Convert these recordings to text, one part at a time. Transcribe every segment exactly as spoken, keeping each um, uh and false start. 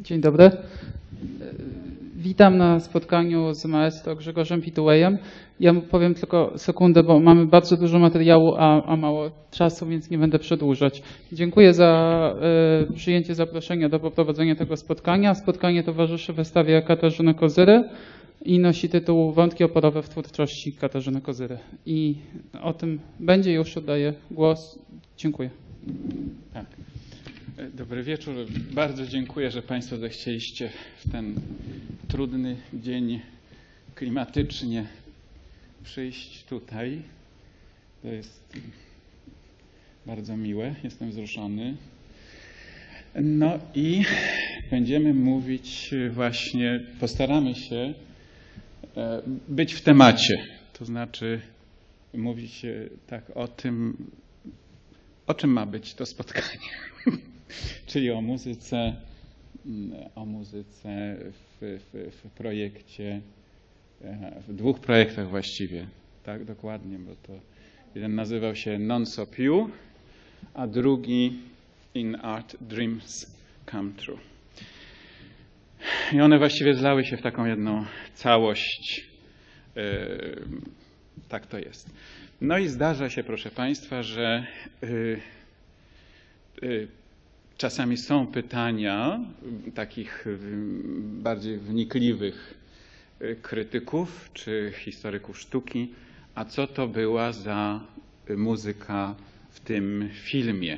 Dzień dobry. Witam na spotkaniu z maestro Grzegorzem Pitułejem. Ja powiem tylko sekundę, bo mamy bardzo dużo materiału, a, a mało czasu, więc nie będę przedłużać. Dziękuję za y, przyjęcie zaproszenia do poprowadzenia tego spotkania. Spotkanie towarzyszy wystawie Katarzyny Kozyry i nosi tytuł Wątki oporowe w twórczości Katarzyny Kozyry. I o tym będzie, już oddaję głos. Dziękuję. Tak. Dobry wieczór. Bardzo dziękuję, że Państwo zechcieliście w ten trudny dzień klimatycznie przyjść tutaj. To jest bardzo miłe. Jestem wzruszony. No i będziemy mówić właśnie, postaramy się być w temacie. To znaczy mówić tak o tym, o czym ma być to spotkanie. Czyli o muzyce, o muzyce w, w, w projekcie, w dwóch projektach właściwie, tak dokładnie, bo to jeden nazywał się Non So Più, a drugi In Art Dreams Come True. I one właściwie zlały się w taką jedną całość. Tak to jest. No i zdarza się, proszę Państwa, że czasami są pytania takich bardziej wnikliwych krytyków czy historyków sztuki, a co to była za muzyka w tym filmie.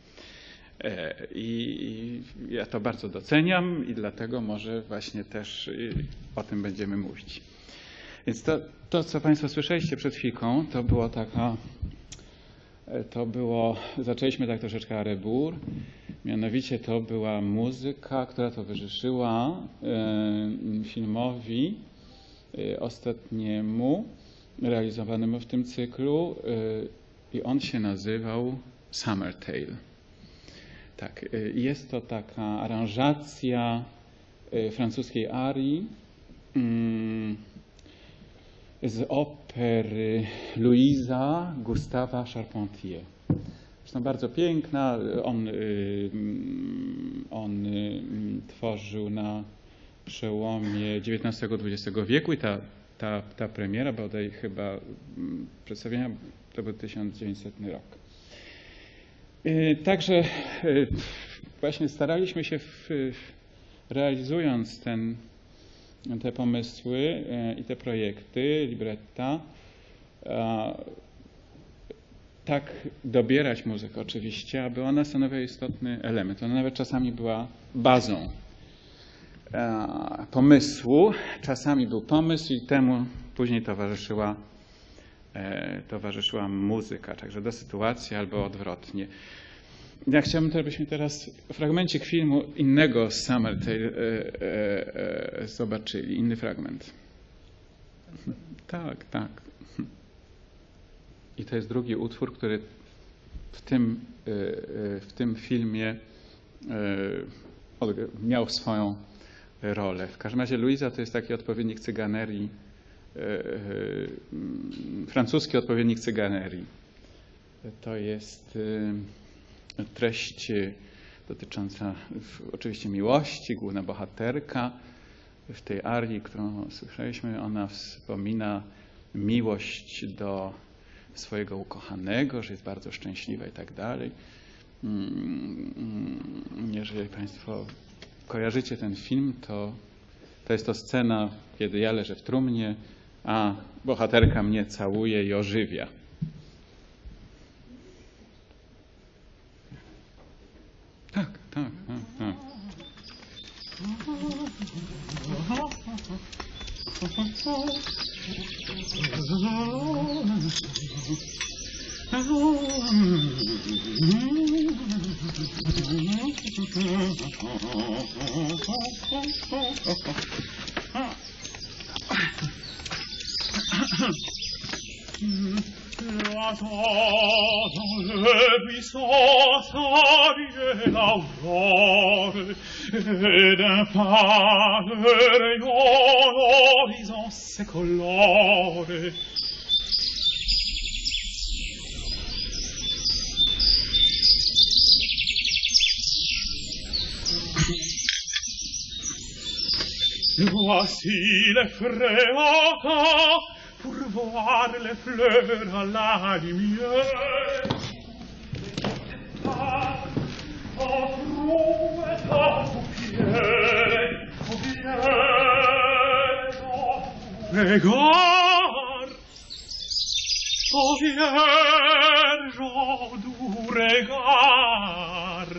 I ja to bardzo doceniam i dlatego może właśnie też o tym będziemy mówić. Więc to, to co Państwo słyszeliście przed chwilką, to było taka, to było, zaczęliśmy tak troszeczkę à rebours. Mianowicie to była muzyka, która towarzyszyła filmowi ostatniemu, realizowanemu w tym cyklu i on się nazywał Summertale. Tak, jest to taka aranżacja francuskiej arii z opery Louisa Gustawa Charpentier. Zresztą bardzo piękna. On, on tworzył na przełomie dziewiętnastego dwudziestego wieku i ta, ta, ta premiera, bodaj chyba przedstawienia, to był tysiąc dziewięćsetny rok. Także właśnie staraliśmy się, w, realizując ten, te pomysły i te projekty, libretta, tak dobierać muzykę oczywiście, aby ona stanowiła istotny element. Ona nawet czasami była bazą pomysłu, czasami był pomysł i temu później towarzyszyła, towarzyszyła muzyka, także do sytuacji albo odwrotnie. Ja chciałbym, żebyśmy teraz fragmencik filmu innego z Summertale zobaczyli, inny fragment. Tak, tak. I to jest drugi utwór, który w tym, w tym filmie miał swoją rolę. W każdym razie Louisa to jest taki odpowiednik cyganerii, francuski odpowiednik cyganerii. To jest treść dotycząca oczywiście miłości, główna bohaterka. W tej arii, którą słyszeliśmy, ona wspomina miłość do swojego ukochanego, że jest bardzo szczęśliwa i tak dalej. Jeżeli Państwo kojarzycie ten film, to to jest to scena, kiedy ja leżę w trumnie, a bohaterka mnie całuje i ożywia. Tak, tak, tak, tak. Dans le buisson s'habillait l'aurore, et d'un pâle rayon l'horizon s'écolore. Voici les frérotas pour voir les fleurs à la lumière. En trouve ta paupière, paupière, regarde, oh vierge, oh doux regard.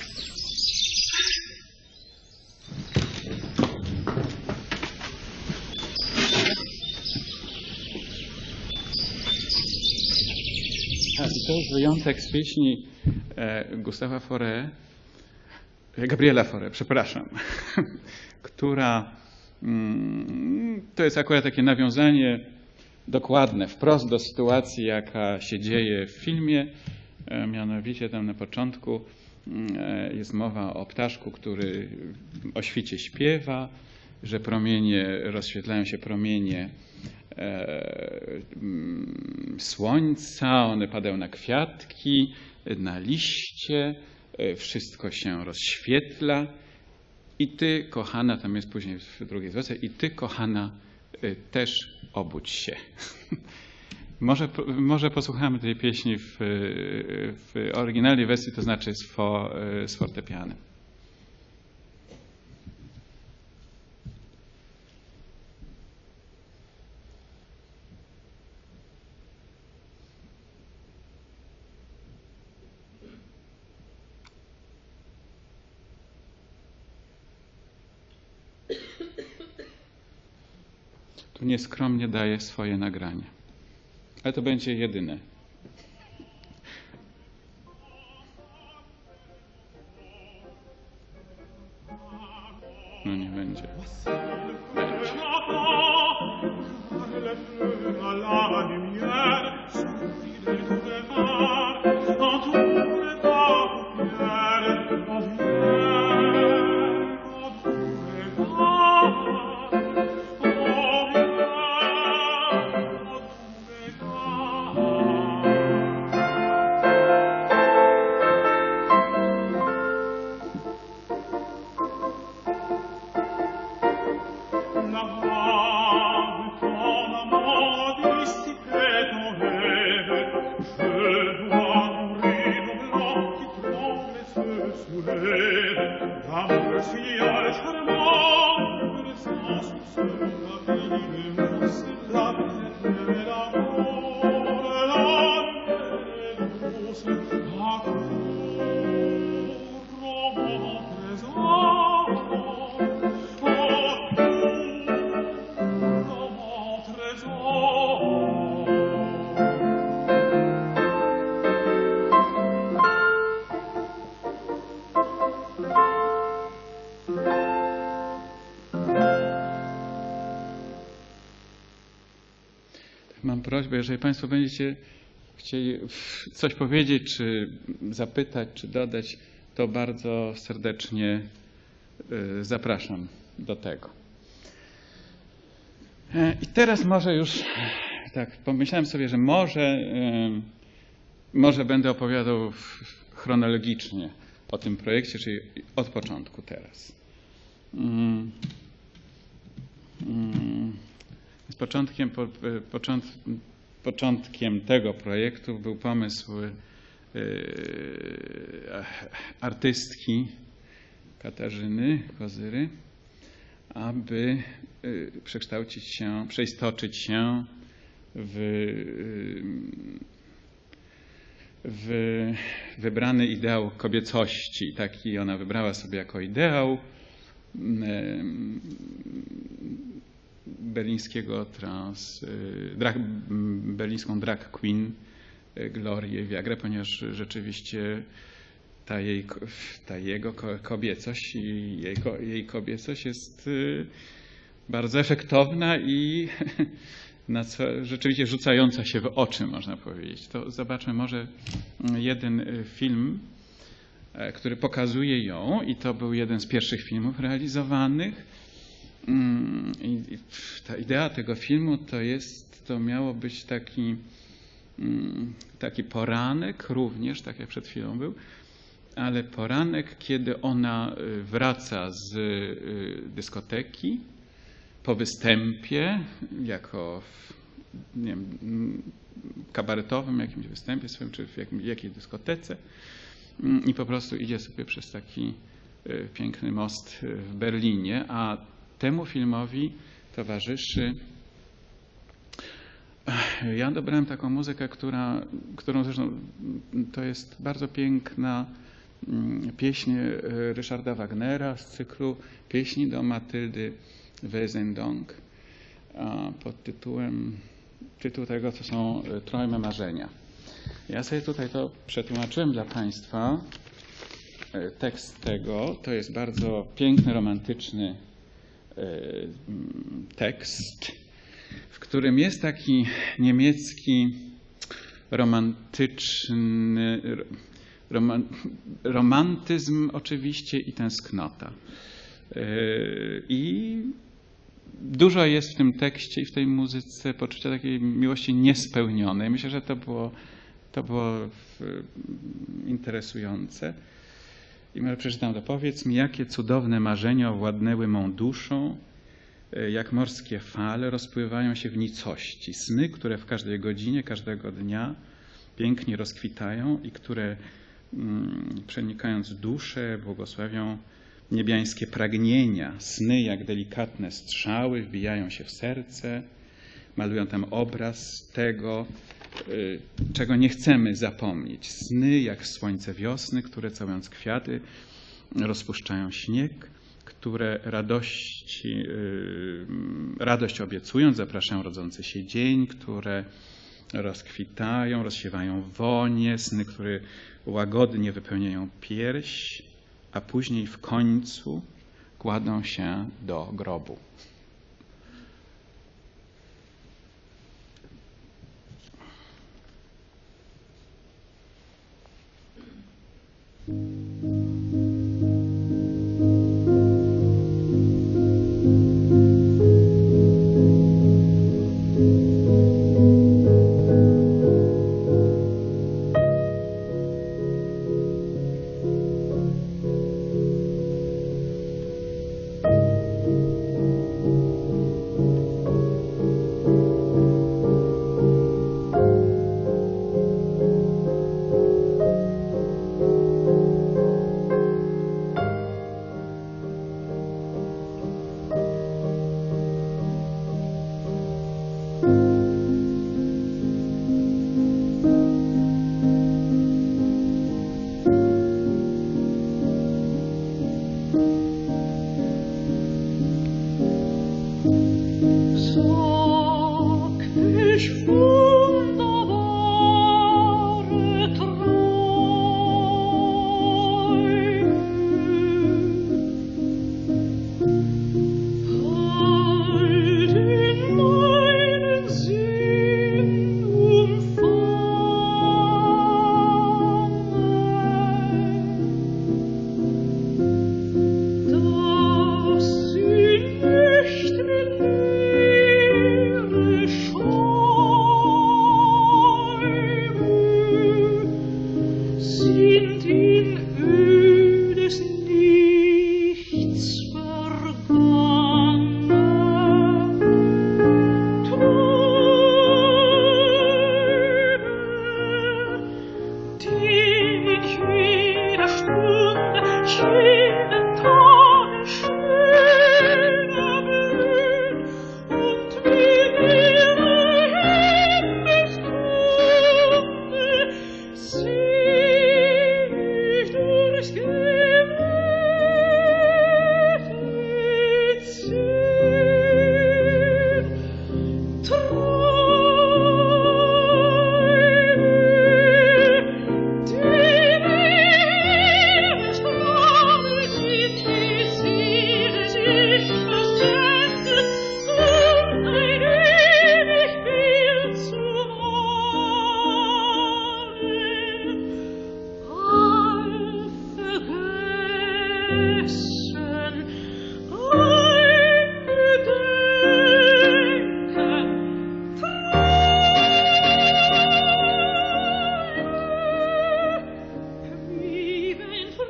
A, i to jest wyjątek z pieśni e, Gustawa Fauré, Gabriela Fauré, przepraszam, która mm, to jest akurat takie nawiązanie dokładne, wprost do sytuacji, jaka się dzieje w filmie. E, mianowicie tam na początku e, jest mowa o ptaszku, który o świcie śpiewa, że promienie, rozświetlają się promienie słońca, one padają na kwiatki, na liście, wszystko się rozświetla i ty, kochana, tam jest później w drugiej zwrotce, i ty, kochana, też obudź się. Może, może posłuchamy tej pieśni w, w oryginalnej wersji, to znaczy z, fo, z fortepianem. Tu nieskromnie daję swoje nagranie. Ale to będzie jedyne. No nie będzie. Mam prośbę, jeżeli Państwo będziecie chcieli coś powiedzieć, czy zapytać, czy dodać, to bardzo serdecznie zapraszam do tego. I teraz może już, tak, pomyślałem sobie, że może, może będę opowiadał chronologicznie o tym projekcie, czyli od początku teraz. Mm. Mm. Z początkiem, po, począt, początkiem tego projektu był pomysł y, artystki Katarzyny Kozyry, aby y, przekształcić się, przeistoczyć się w, y, w wybrany ideał kobiecości. Taki ona wybrała sobie jako ideał. Y, berlińskiego trans, drag, berlińską drag queen Glorię Viagrę, ponieważ rzeczywiście ta, jej, ta jego kobiecość i jej, jej kobiecość jest bardzo efektowna i na co, rzeczywiście rzucająca się w oczy, można powiedzieć. To zobaczmy może jeden film, który pokazuje ją, i to był jeden z pierwszych filmów realizowanych. I ta idea tego filmu to jest, to miało być taki, taki poranek również, tak jak przed chwilą był, ale poranek, kiedy ona wraca z dyskoteki po występie, jako w, nie wiem, kabaretowym jakimś występie swoim, czy w jakim, jakiejś dyskotece i po prostu idzie sobie przez taki piękny most w Berlinie, a temu filmowi towarzyszy. Ja dobrałem taką muzykę, która, którą zresztą to jest bardzo piękna pieśń Ryszarda Wagnera z cyklu Pieśni do Matyldy Wesendonck pod tytułem, tytuł tego to są Träume marzenia. Ja sobie tutaj to przetłumaczyłem dla Państwa. Tekst tego to jest bardzo piękny, romantyczny tekst, w którym jest taki niemiecki romantyczny rom, romantyzm oczywiście i tęsknota. I dużo jest w tym tekście i w tej muzyce poczucia takiej miłości niespełnionej. Myślę, że to było, to było interesujące. I może przeczytam to. Powiedz mi, jakie cudowne marzenia owładnęły mą duszą, jak morskie fale rozpływają się w nicości. Sny, które w każdej godzinie, każdego dnia pięknie rozkwitają i które mm, przenikając w duszę błogosławią niebiańskie pragnienia. Sny jak delikatne strzały wbijają się w serce, malują tam obraz tego, y, czego nie chcemy zapomnieć. Sny jak słońce wiosny, które całując kwiaty rozpuszczają śnieg, które radości, y, radość obiecując zapraszają rodzący się dzień, które rozkwitają, rozsiewają wonie, sny, które łagodnie wypełniają pierś, a później w końcu kładą się do grobu.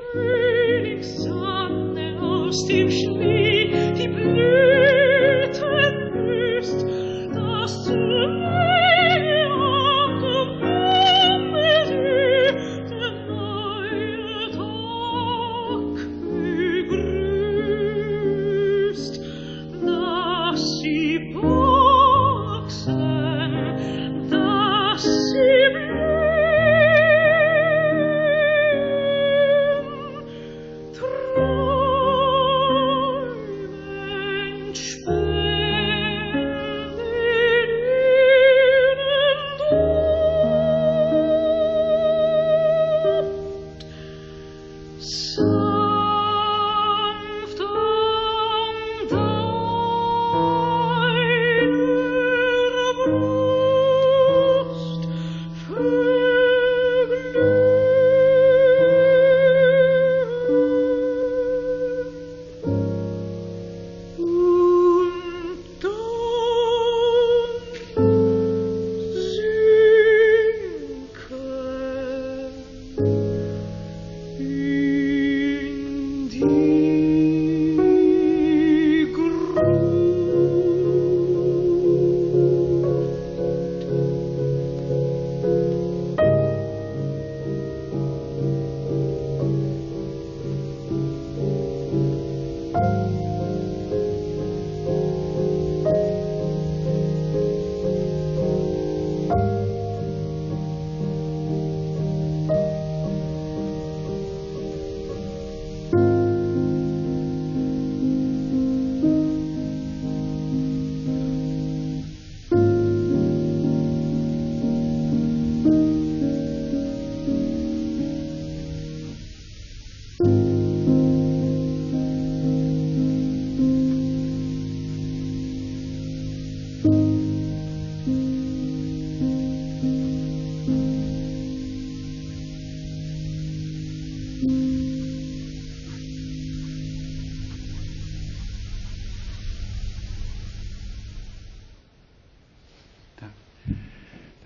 Frühlingssonne aus dem Schnee die Blüten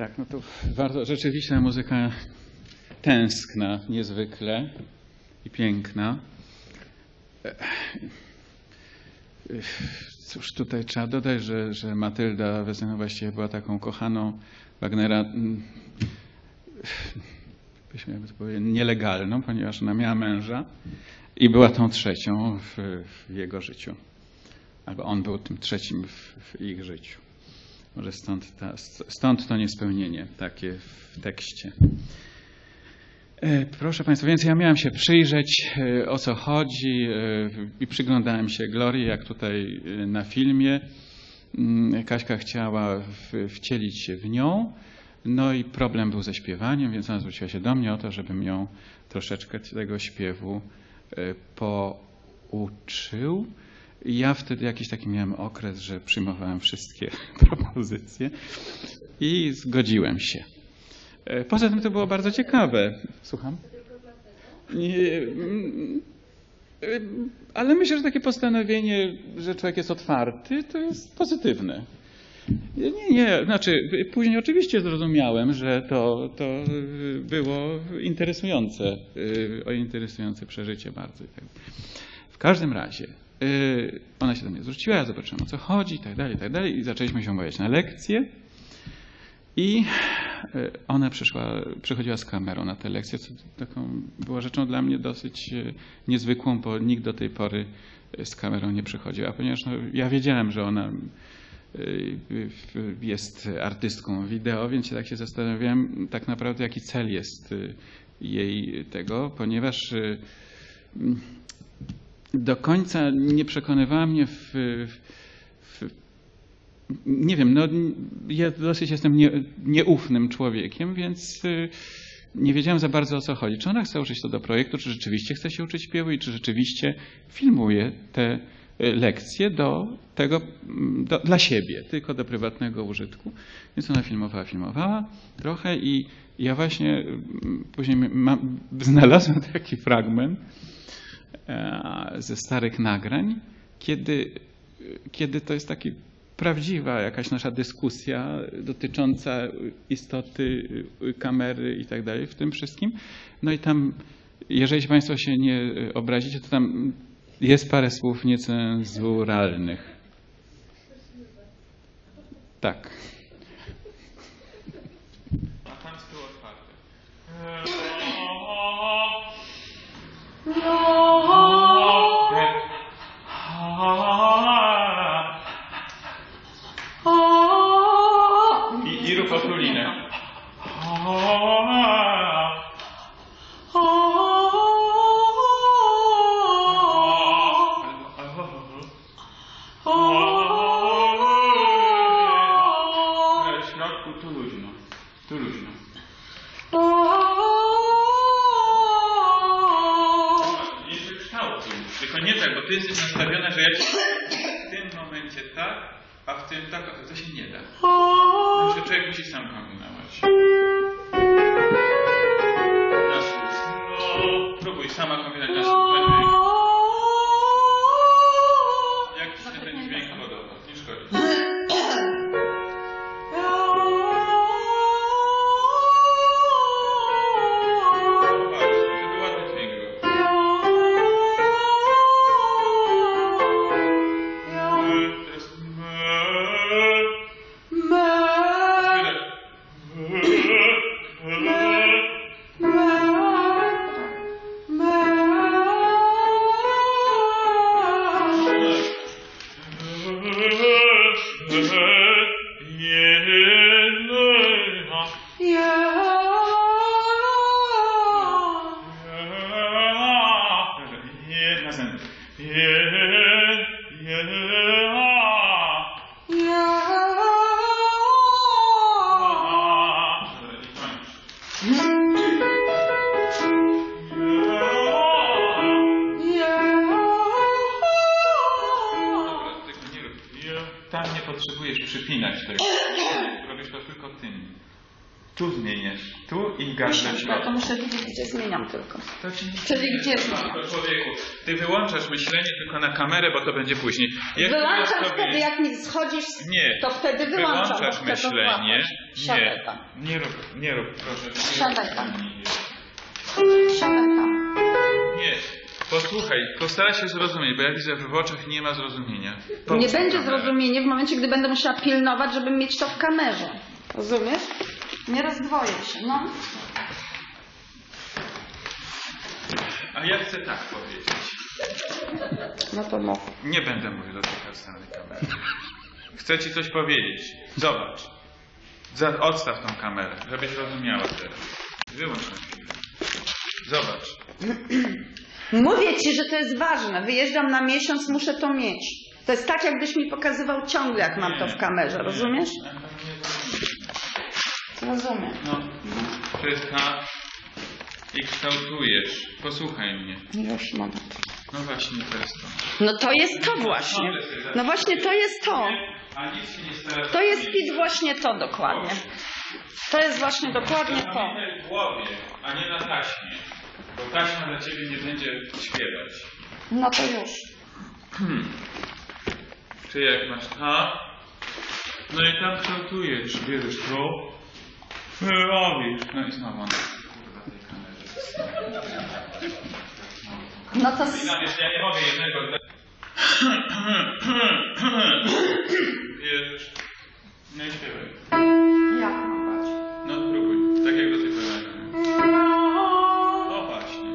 Tak, no to bardzo rzeczywiście muzyka tęskna niezwykle i piękna. Cóż, tutaj trzeba dodać, że, że Matylda Weseną właściwie była taką kochaną Wagnera, byśmy jakby to powiedzieli, nielegalną, ponieważ ona miała męża i była tą trzecią w, w jego życiu. Albo on był tym trzecim w, w ich życiu. Może stąd, ta, stąd to niespełnienie takie w tekście. Proszę Państwa, więc ja miałem się przyjrzeć, o co chodzi i przyglądałem się Glorii, jak tutaj na filmie. Kaśka chciała wcielić się w nią, no i problem był ze śpiewaniem, więc ona zwróciła się do mnie o to, żebym ją troszeczkę tego śpiewu pouczył. I ja wtedy jakiś taki miałem okres, że przyjmowałem wszystkie propozycje i zgodziłem się. Poza tym to było bardzo ciekawe. Słucham? Nie, ale myślę, że takie postanowienie, że człowiek jest otwarty, to jest pozytywne. Nie, nie, znaczy później oczywiście zrozumiałem, że to, to było interesujące, o interesujące przeżycie bardzo. W każdym razie ona się do mnie zwróciła, ja zobaczyłem, o co chodzi i tak dalej, i tak dalej i zaczęliśmy się umawiać na lekcje. I ona przyszła, przychodziła z kamerą na tę lekcję, co taką była rzeczą dla mnie dosyć niezwykłą, bo nikt do tej pory z kamerą nie przychodził. A ponieważ no, ja wiedziałem, że ona jest artystką wideo, więc się tak się zastanawiałem tak naprawdę, jaki cel jest jej tego, ponieważ do końca nie przekonywała mnie w, w nie wiem, no ja dosyć jestem nie, nieufnym człowiekiem, więc nie wiedziałem za bardzo, o co chodzi. Czy ona chce uczyć to do projektu, czy rzeczywiście chce się uczyć śpiewu i czy rzeczywiście filmuje te lekcje do tego, do, dla siebie, tylko do prywatnego użytku. Więc ona filmowała, filmowała trochę i ja właśnie później mam, znalazłem taki fragment ze starych nagrań, kiedy, kiedy to jest taki prawdziwa jakaś nasza dyskusja dotycząca istoty kamery i tak dalej w tym wszystkim. No i tam, jeżeli Państwo się nie obrazicie, to tam jest parę słów niecenzuralnych. Tak. A tam z tyłu otwarte. I, i rób otrulinę. W środku tu luźno. Tu luźno. Jest wykształtu. Tylko nie tak, bo ty jesteś nastawiona, że jak w tym momencie tak, a w tym tak, to, to się nie da. No, że człowiek musi sam kombinować. Na słuch. Próbuj sama kombinować na słuch. Jak ci się ten dźwięk podoba? Nie szkodzi. Tam nie potrzebujesz przypinać tego. Robisz to tylko tym. Tu zmieniasz. Tu i gaz do środka. To muszę wiedzieć, gdzie zmieniam tylko. To ci nic Czyli nie gdzie jest. zmieniam? To człowieku, ty wyłączasz myślenie tylko na kamerę, bo to będzie później. Jak Wyłączam sobie... wtedy, jak mi schodzisz, Nie. to wtedy wyłączam. Wyłączasz bo chcę to myślenie. złapać. Siadaj Nie. tam. Nie rób, nie rób, proszę. Siadaj tam. Siadaj tam. Nie. Posłuchaj, postaraj się zrozumieć, bo ja widzę, że w oczach nie ma zrozumienia. Po Nie co będzie kamera? zrozumienie w momencie, gdy będę musiała pilnować, żeby mieć to w kamerze. Rozumiesz? Nie rozdwoję się, no. A ja chcę tak powiedzieć. No to mów. Nie będę mówił do tej strony kamery. Chcę ci coś powiedzieć. Zobacz. Za, odstaw tą kamerę, żebyś rozumiała teraz. Wyłącz na chwilę. Zobacz. Mówię ci, że to jest ważne. Wyjeżdżam na miesiąc, muszę to mieć. To jest tak, jakbyś mi pokazywał ciągle, jak mam to w kamerze. Rozumiesz? Rozumiem. No, to jest tak i kształtujesz. Posłuchaj mnie. Już mogę. No właśnie, to jest to. No to jest to właśnie. No właśnie to jest to. A nic się nie stara. To jest pit właśnie to dokładnie. To jest właśnie dokładnie to. Pamiętaj w głowie, a nie na taśmie. Bo taśma dla ciebie nie będzie śpiewać. No to już. Hmm. Czy jak masz ta? No i tam kształtujesz. Bierzesz to. Robisz. No i znowu. Kurwa tej kamerze. No to... I tam jeszcze ja nie mogę jednego. Bierzesz. No i śpiewaj. Jak mam brać? No spróbuj. Tak jak do tej pory. No właśnie.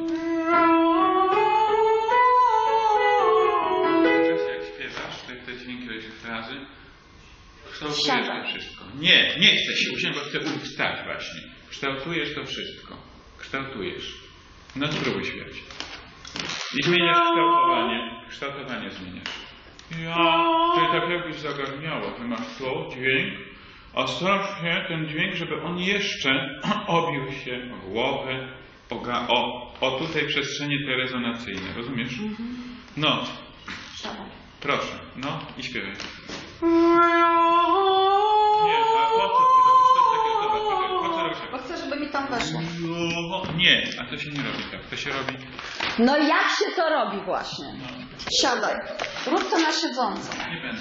Czas jak śpiewasz, te, te dźwięki, te frazy, kształtujesz to wszystko. Nie, nie chcę się usiąść, bo chcę wstać właśnie. Kształtujesz to wszystko. Kształtujesz. No spróbuj śpiewać. I zmieniasz kształtowanie. Kształtowanie zmieniasz. Ja, czyli tak jakbyś zagarniało. Ty masz to, dźwięk, a starasz się ten dźwięk, żeby on jeszcze obił się o głowę, o, ga, o, o tutaj przestrzenie te rezonacyjne. Rozumiesz? No. Proszę. No i śpiewaj. Nie, a po co ty robisz coś takiego? Zobacz, po co robisz tak? Bo chcę, żeby mi tam weszło. Nie, a to się nie robi tak. To się robi... No jak się to robi właśnie? No. Siadaj. Rób to na siedząco. Nie będę.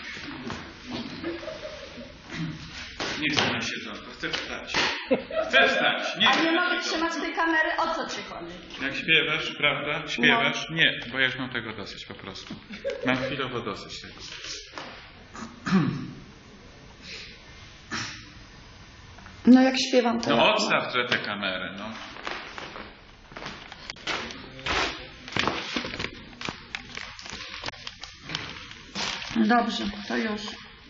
Nie chcę na siedząco, chcę wstać. Chcę wstać. Nie A chcę nie na mogę siedząco. trzymać tej kamery? O co ci chodzi? Jak śpiewasz, prawda? Śpiewasz? No. Nie, bo ja już mam tego dosyć po prostu. Mam chwilowo dosyć tego. No jak śpiewam to... No jak odstaw trochę tę kamerę, no. Dobrze, to już.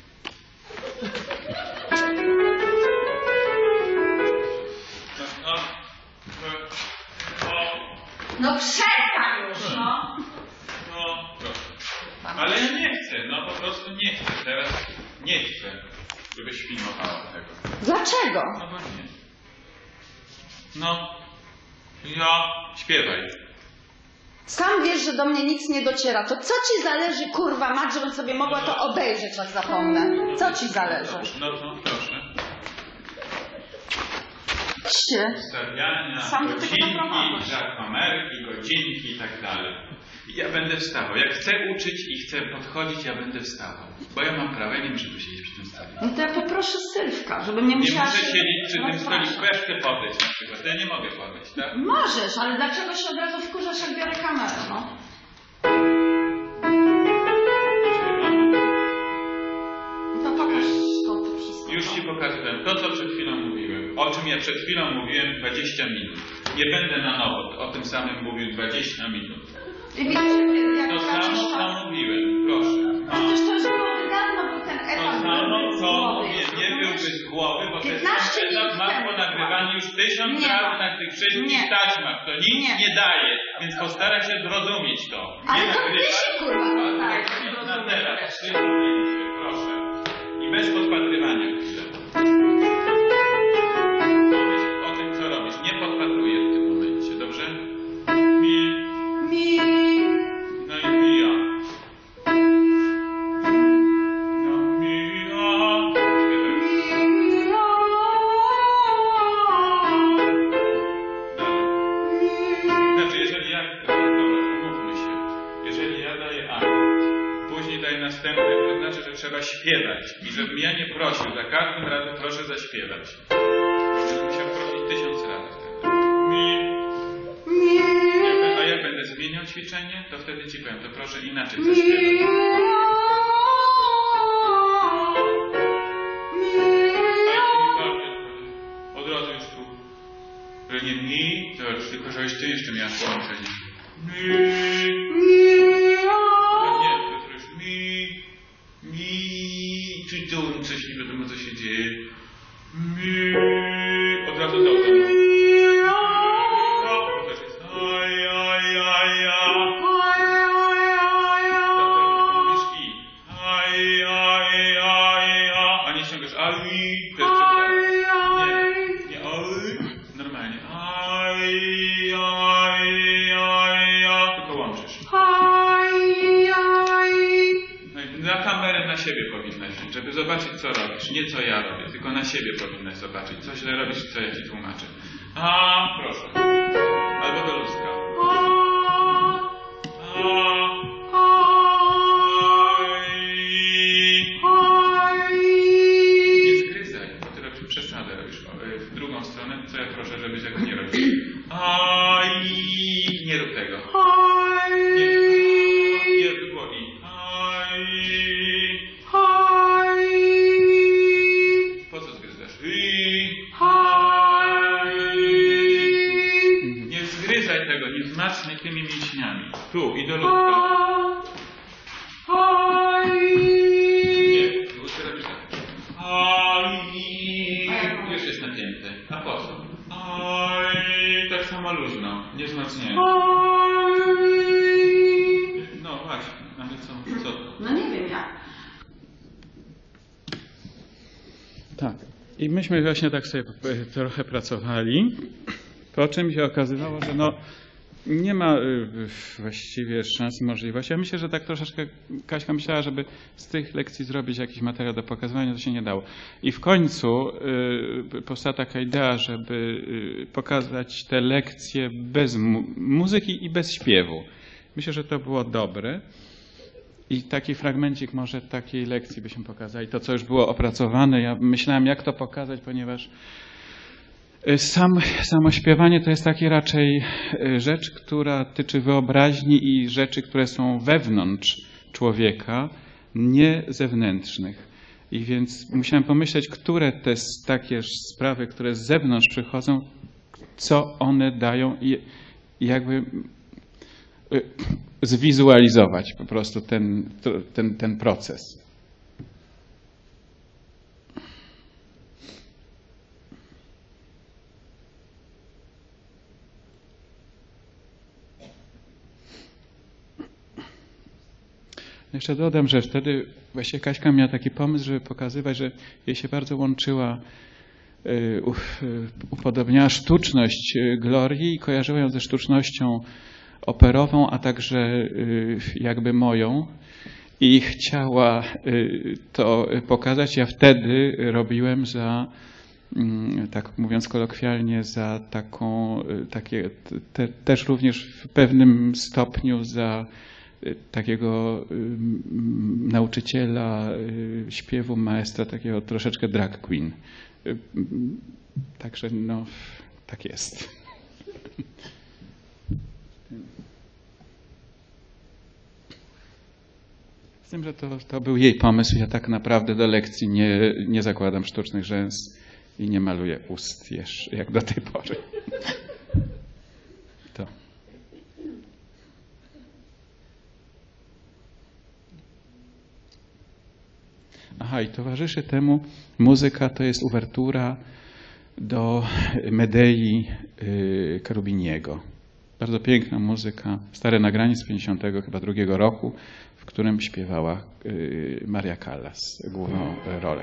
No, no, no, No przestań już, no. no, proszę. Ale ja nie chcę, no po prostu nie chcę. Teraz nie chcę, żebyś filmowała tego. Dlaczego? No bo nie. No, ja śpiewaj. Sam wiesz, że do mnie nic nie dociera. To co ci zależy, kurwa mać, żebym sobie mogła to obejrzeć, jak zapomnę? Co ci zależy? No, no proszę. Ście. Stawiania, Sam do tego godzinki, doprowadzasz. za kamerki, godzinki i tak dalej. I ja będę wstawał. Jak chcę uczyć i chcę podchodzić, ja będę wstawał. Bo ja mam prawo, ja nie muszę tu siedzieć przy tym stole. No to ja poproszę Sylwka, żeby nie Nie musiała muszę się siedzieć przy tym rozpraszać. stoliku, ja chcę podejść na przykład. Ja nie mogę podejść, tak? Możesz, ale dlaczego się od razu wkurzasz, jak biorę kamerę, no? To pokaż to, to wszystko. Już ci pokazywałem to, co przed chwilą mówiłem. O czym ja przed chwilą mówiłem dwadzieścia minut. Nie będę na nowo o tym samym mówił dwadzieścia minut. I widzisz, jak To tracisz samo, czas. co mówiłem, proszę. Przecież to już było dawno, był ten To etap. samo, był z co głowy, mówię, nie rozumiesz? byłby z głowy, bo ten piętnaście etap minut masz temu. ponagrywany już tysiąc Nie. razy na tych wszystkich Nie. taśmach. To nic Nie. nie daje, więc postaraj się zrozumieć to. Ale Nie to nagrywaj. ty się, kurwa, Ale tak, nie na zrozumiesz teraz, wreszcie. w tym momencie, proszę. I bez podpatrywania chwilę. Powiedz o tym, co robisz. Nie podpatruję w tym momencie, dobrze? Mi, Mi. no i mi ja. No mi ja. Śpiewaj. następne, to znaczy, że trzeba śpiewać. I żebym ja nie prosił, za każdym razem proszę zaśpiewać. Żebym musiał prosić tysiąc razy wtedy. Mi. A jak będę zmieniał ćwiczenie, to wtedy ci powiem, to proszę inaczej zaśpiewać. Od razu już tu. Że nie mi, to tylko żebyś ty jeszcze miał połączenie. Mi. No nie, to już mi. Mi. Czy tu coś nie wiadomo co się dzieje. Mi. Od razu do tego. To też jest aj, aj, aj, aj. Mówisz i. Aj, aj, aj, aj. A nie ściągasz aj. To jest przepraszam. Nie, nie aj. Normalnie. Aj, aj, aj, aj. Tylko łączysz. No i na kamerę na siebie powinnaś wziąć, żeby zobaczyć co robisz. Nie co ja robię, tylko na siebie powinnaś zobaczyć. Co źle robisz, co ja ci tłumaczę. A, proszę. Albo do ludzka. Nie zgryzaj, bo ty robisz przesadę, robisz w drugą stronę, co ja proszę, żebyś tego nie robił. Aj, nie rób tego. Nie, nie było i. Aj. Po co zgryzasz? I. Nie zgryzaj tego, nie wzmacnij tymi mięśniami. Tu i do ludka. Nie, bo ty robisz tak. Aj. Już jest napięty. A po co? Aj. Tak samo luźno, nie wzmacniaj. No właśnie, ale co? co? No nie wiem jak. Tak. I myśmy właśnie tak sobie trochę pracowali, po czym się okazywało, że no nie ma właściwie szans, możliwości. Ja myślę, że tak troszeczkę Kaśka myślała, żeby z tych lekcji zrobić jakiś materiał do pokazywania, to się nie dało. I w końcu y, powstała taka idea, żeby y, pokazać te lekcje bez mu muzyki i bez śpiewu. Myślę, że to było dobre. I taki fragmencik może takiej lekcji byśmy pokazali. To, co już było opracowane, ja myślałem, jak to pokazać, ponieważ sam, samo śpiewanie to jest taki raczej rzecz, która tyczy wyobraźni i rzeczy, które są wewnątrz człowieka, nie zewnętrznych. I więc musiałem pomyśleć, które te takie sprawy, które z zewnątrz przychodzą, co one dają i jakby zwizualizować po prostu ten, ten, ten proces. Jeszcze dodam, że wtedy właśnie Kaśka miała taki pomysł, żeby pokazywać, że jej się bardzo łączyła, upodobniała sztuczność Glorii i kojarzyła ją ze sztucznością operową, a także jakby moją i chciała to pokazać. Ja wtedy robiłem za, tak mówiąc kolokwialnie, za taką, takie, te, też również w pewnym stopniu za takiego nauczyciela śpiewu, maestra, takiego troszeczkę drag queen. Także no, tak jest. Z tym, że to, to był jej pomysł. Ja tak naprawdę do lekcji nie, nie zakładam sztucznych rzęs i nie maluję ust jeszcze, jak do tej pory. To. Aha, i towarzyszy temu muzyka to jest uwertura do Medei Cherubiniego. Bardzo piękna muzyka, stare nagranie z pięćdziesiątego chyba drugiego roku, w którym śpiewała Maria Callas główną rolę.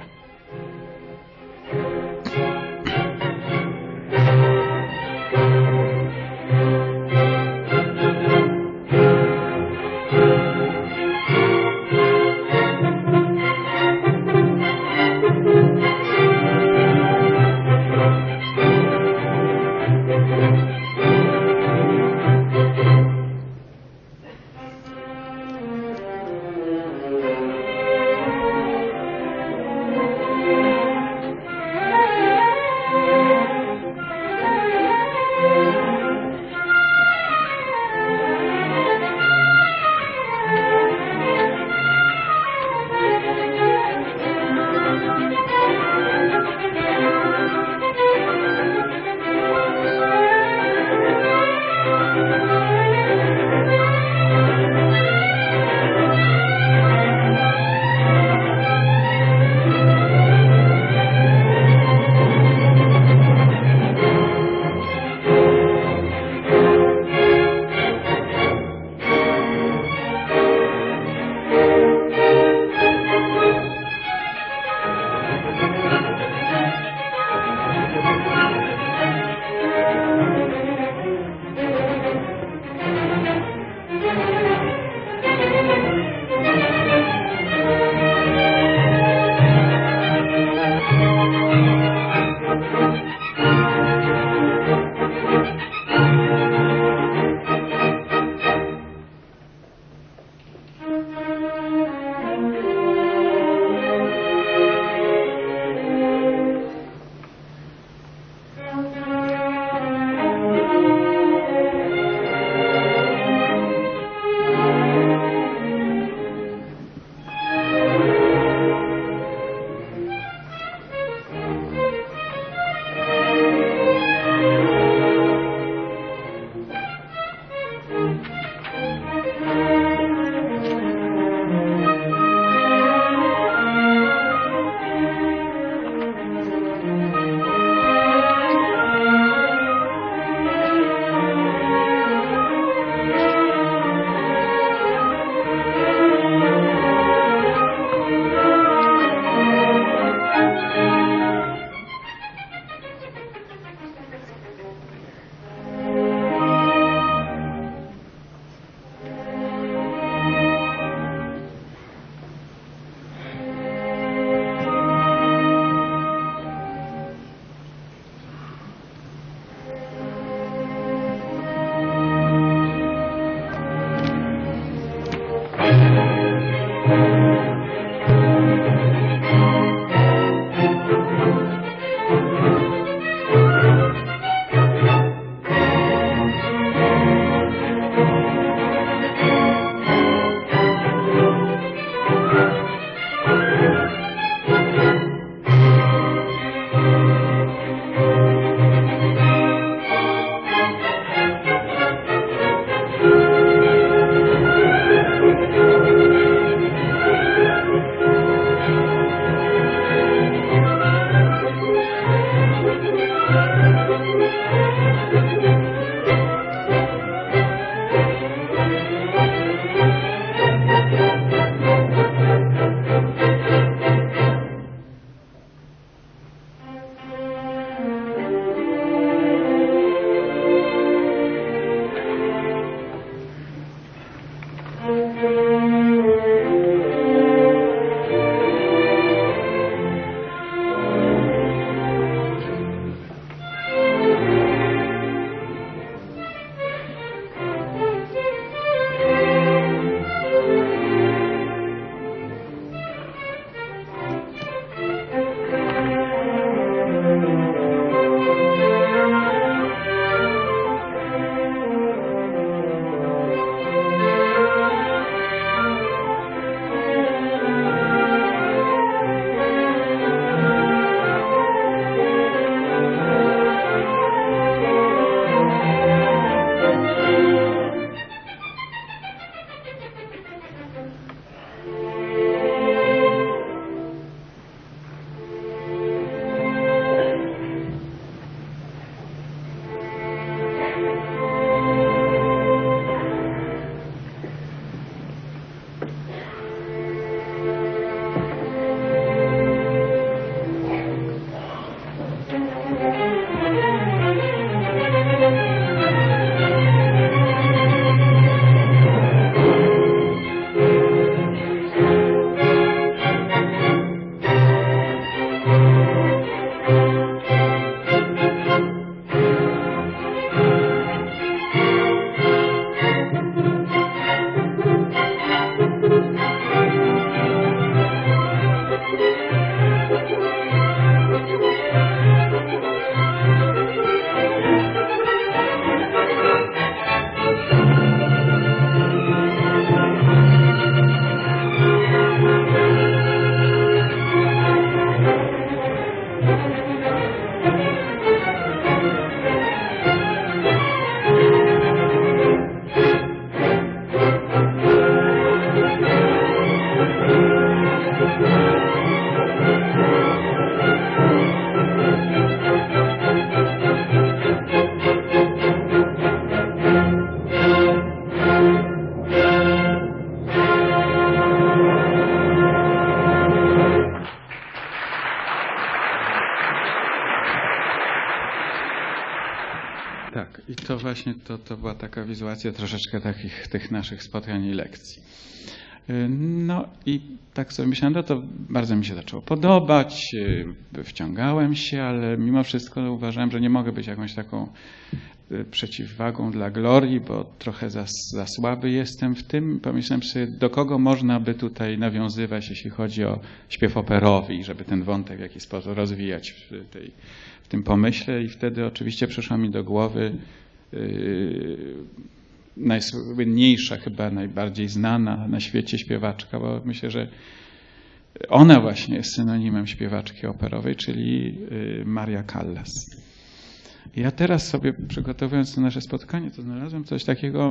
to właśnie to, to była taka wizualizacja troszeczkę takich tych naszych spotkań i lekcji. No i tak sobie myślałem, no to bardzo mi się zaczęło podobać, wciągałem się, ale mimo wszystko uważałem, że nie mogę być jakąś taką przeciwwagą dla Glorii, bo trochę za, za słaby jestem w tym. Pomyślałem sobie, do kogo można by tutaj nawiązywać, jeśli chodzi o śpiew operowy i żeby ten wątek w jakiś sposób rozwijać w, tej, w tym pomyśle i wtedy oczywiście przyszła mi do głowy yy, najsłynniejsza, chyba najbardziej znana na świecie śpiewaczka, bo myślę, że ona właśnie jest synonimem śpiewaczki operowej, czyli Maria Callas. Ja teraz sobie, przygotowując to nasze spotkanie, to znalazłem coś takiego,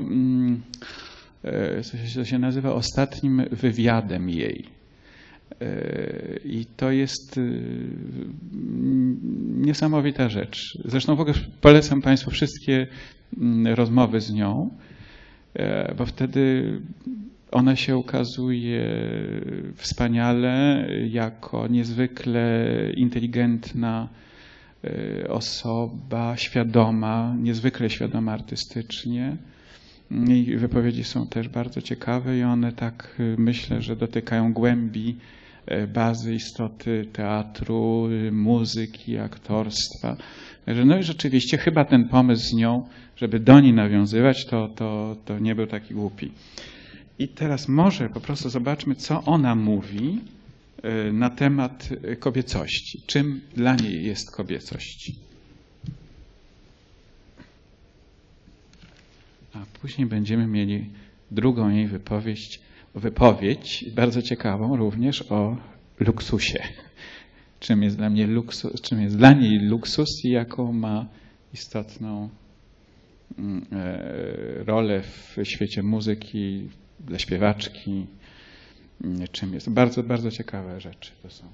co się nazywa ostatnim wywiadem jej. I to jest niesamowita rzecz. Zresztą w ogóle polecam Państwu wszystkie rozmowy z nią, bo wtedy ona się ukazuje wspaniale jako niezwykle inteligentna osoba, świadoma, niezwykle świadoma artystycznie. Jej wypowiedzi są też bardzo ciekawe i one tak, myślę, że dotykają głębi bazy, istoty teatru, muzyki, aktorstwa. Także no i rzeczywiście chyba ten pomysł z nią, żeby do niej nawiązywać, to, to, to nie był taki głupi. I teraz może po prostu zobaczmy, co ona mówi na temat kobiecości. Czym dla niej jest kobiecość? A później będziemy mieli drugą jej wypowiedź, wypowiedź bardzo ciekawą również o luksusie. Czym jest dla mnie luksus, czym jest dla niej luksus i jaką ma istotną rolę w świecie muzyki, dla śpiewaczki. Czym jest. Bardzo, bardzo ciekawe rzeczy to są.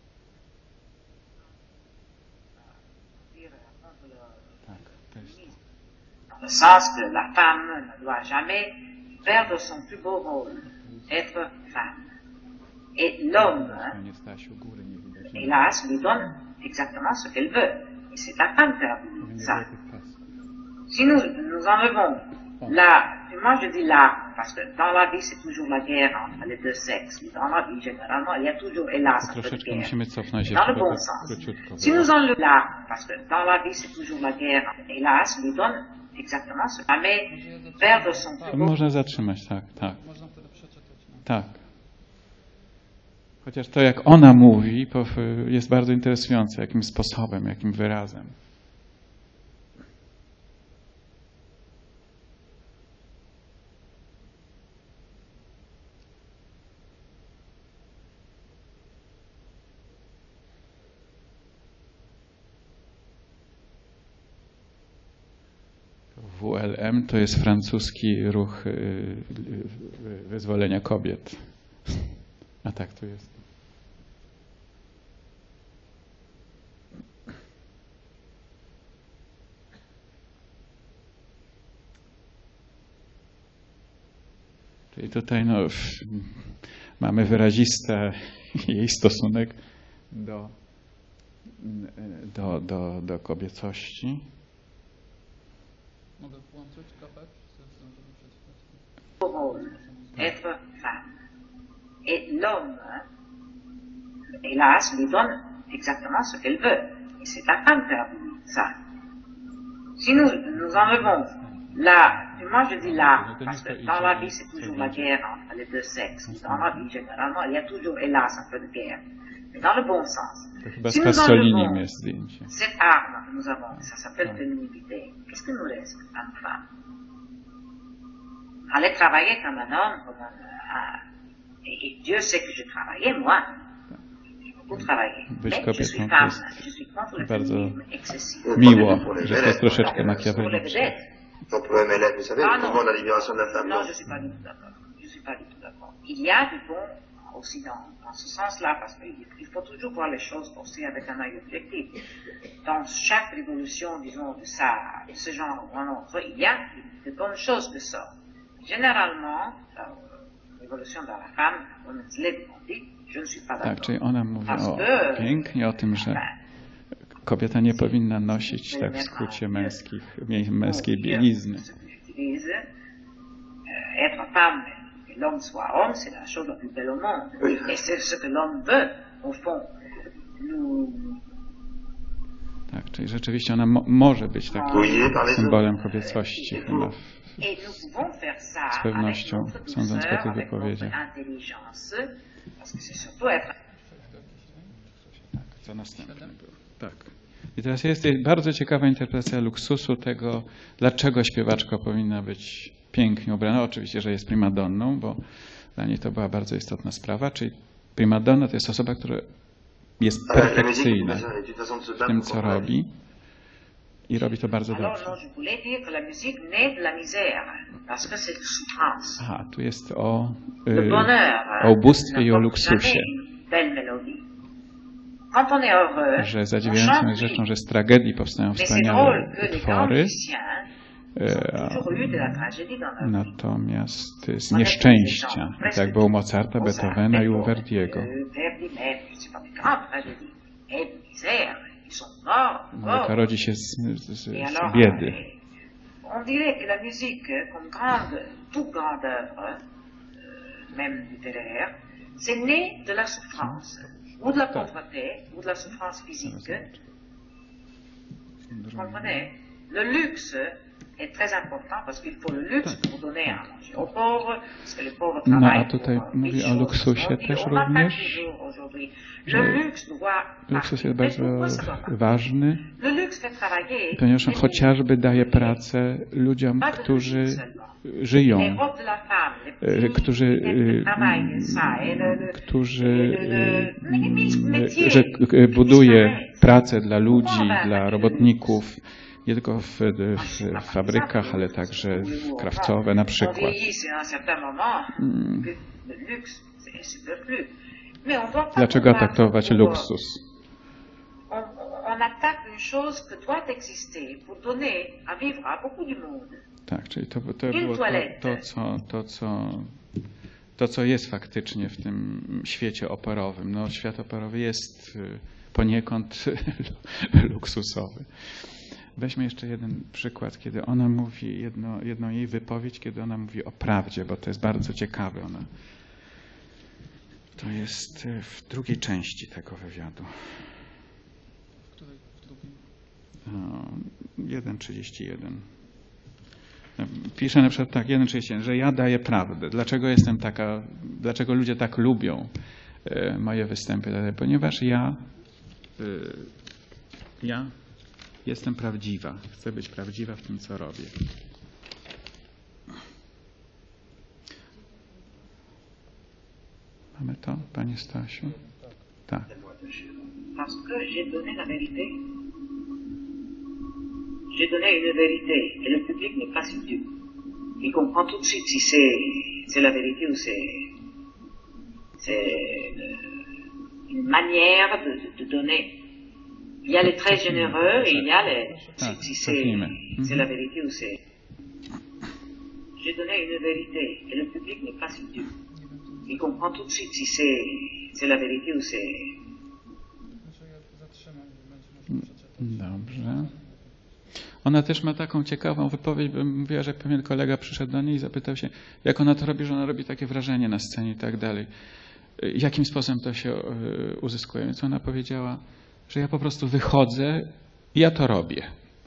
Tak, to jest to. Dans le sens que la femme ne doit jamais perdre son plus beau rôle, être femme. Et l'homme, hélas, lui donne exactement ce qu'elle veut. Et c'est la femme qui a voulu ça. Si nous, nous enlevons la, moi je dis là, parce que dans la vie c'est toujours la guerre entre les deux sexes. Dans la vie généralement il y a toujours, hélas, un peu de guerre. Dans le bon sens. Si nous enlevons là, parce que dans la vie c'est toujours la guerre, hélas, lui donne exactement ce qu'elle mais perdre son plus beau. Można zatrzymać, tak, tak. Tak. Chociaż to, jak ona mówi, jest bardzo interesujące, jakim sposobem, jakim wyrazem. W L M to jest francuski ruch wyzwolenia kobiet. A tak to jest. Czyli tutaj no, mamy wyraziste jej stosunek do, do, do, do kobiecości. Mogę włączyć trochę? Être femme. Et l'homme, hélas, lui donne exactement ce qu'elle veut. Et c'est la femme qui a voulu ça. Si nous, nous enlevons la, moi je dis là, parce que dans la vie c'est toujours la guerre entre les deux sexes. Dans la vie généralement il y a toujours, hélas, un peu de guerre. Mais dans le bon sens. Si nous enlevons cette arme que nous avons, ça s'appelle féminité, qu'est-ce que nous reste à une femme? Aller travailler comme un homme, comme un, et, et Dieu sait que je travaillais, moi. J'ai beaucoup travaillé. Mais je suis femme, je suis contre le féminisme excessif. Miło, że to jest troszeczkę makiaweliczne. On peut aimer l'être, vous savez, ah, le mouvement de la libération de la femme. Non, je ne suis pas du tout d'accord. Je ne suis pas du tout d'accord. Il y a du bon aussi dans, dans ce sens-là, parce qu'il faut toujours voir les choses aussi avec un œil objectif. Dans chaque révolution, disons, de, ça, de ce genre ou un autre, il y a de bonnes choses de ça. Généralement, la révolution de la femme, women's lib, on dit, je ne suis pas d'accord. Tak, czyli ona mówi o, pięknie o tym, że kobieta nie powinna nosić, tak w skrócie, męskich, męskiej bielizny. Être femme, que l'homme soit homme, c'est la chose la plus belle au monde. Et c'est ce que l'homme veut, au fond. Nous... Tak, czyli rzeczywiście ona mo może być takim symbolem kobiecości chyba. Z pewnością, sądząc po tych wypowiedziach. Tak, co następne było. Tak. I teraz jest bardzo ciekawa interpretacja luksusu tego, dlaczego śpiewaczka powinna być pięknie ubrana. Oczywiście, że jest primadonną, bo dla niej to była bardzo istotna sprawa. Czyli primadonna to jest osoba, która jest perfekcyjna w tym, co robi. I robi to bardzo dobrze. Aha, tu jest o, y, o ubóstwie i o luksusie. Że zadziwiającą jest rzeczą, że z tragedii powstają wspaniałe utwory, natomiast z nieszczęścia, tak było u Mozarta, Beethovena i u Verdiego. No, to rodzi się z, z, z biedy. On dirait que la musique, comme grande, toute grande œuvre, même littéraire, c'est né de la souffrance, ou de la pauvreté, ou de la souffrance physique. Vous comprenez? Le luxe est très important parce qu'il faut le luxe pour donner à manger aux pauvres, parce que les pauvres travaillent. No, a tutaj mówi o luksusie też również. Luksus jest bardzo ważny, ponieważ on chociażby daje pracę ludziom, którzy żyją, którzy, którzy że buduje pracę dla ludzi, dla robotników, nie tylko w, w, w fabrykach, ale także w krawcowe na przykład. Hmm. Dlaczego atraktować luksus? Tak, czyli to, to było to, to, co, to, co, to, co jest faktycznie w tym świecie operowym. No, świat operowy jest poniekąd luksusowy. Weźmy jeszcze jeden przykład, kiedy ona mówi, jedno, jedną jej wypowiedź, kiedy ona mówi o prawdzie, bo to jest bardzo ciekawe. Ona, to jest w drugiej części tego wywiadu. W której? W drugiej? jeden trzydzieści jeden. Pisze na przykład tak, jeden trzydzieści jeden, że ja daję prawdę. Dlaczego jestem taka, dlaczego ludzie tak lubią moje występy? Ponieważ ja, ja jestem prawdziwa. Chcę być prawdziwa w tym, co robię. Mamy to, Panie Stasiu? Tak. Parce que j'ai donné la vérité. J'ai donné une vérité et le public n'est pas si dupe. Il comprend tout de suite si c'est, c'est la vérité ou c'est, c'est une manière de, de, de donner. Il y a les très généreux et il y a les, si, si c'est, c'est la vérité ou c'est. J'ai donné une vérité et le public n'est pas si dupe. Il comprend tout de suite si c'est, c'est la vérité ou c'est. Dobrze. Ona też ma taką ciekawą wypowiedź, bo mówiła, że pewien kolega przyszedł do niej i zapytał się, jak ona to robi, że ona robi takie wrażenie na scenie i tak dalej. Jakim sposobem to się uzyskuje? Więc ona powiedziała, że ja po prostu wychodzę i ja to robię.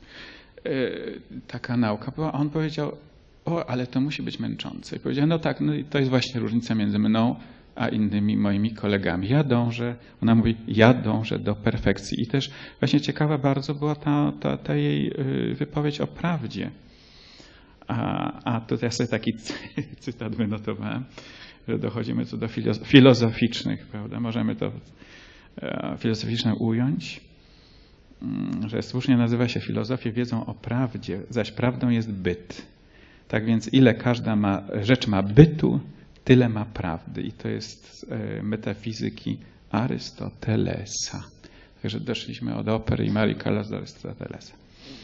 Taka nauka była. A on powiedział, o, ale to musi być męczące. I powiedział, no tak, no i to jest właśnie różnica między mną a innymi moimi kolegami. Ja dążę, ona mówi, ja dążę do perfekcji. I też właśnie ciekawa bardzo była ta, ta, ta jej wypowiedź o prawdzie. A, a tutaj ja sobie taki cytat wynotowałem, że dochodzimy tu do filozoficznych, prawda? Możemy to filozoficzne ująć, że słusznie nazywa się filozofię wiedzą o prawdzie, zaś prawdą jest byt. Tak więc ile każda ma, rzecz ma bytu, tyle ma prawdy. I to jest z metafizyki Arystotelesa. Także doszliśmy od opery i Marii Callas do Arystotelesa.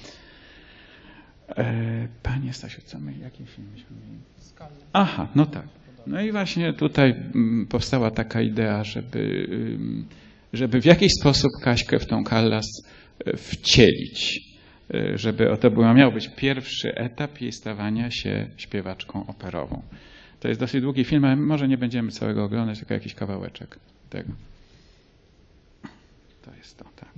Panie Stasiu, co my, jaki film myśmy mieli? Aha, no tak. No i właśnie tutaj powstała taka idea, żeby, żeby w jakiś sposób Kaśkę w tą Callas wcielić, żeby to był, miał być pierwszy etap jej stawania się śpiewaczką operową. To jest dosyć długi film, ale może nie będziemy całego oglądać, tylko jakiś kawałeczek tego. To jest to, tak.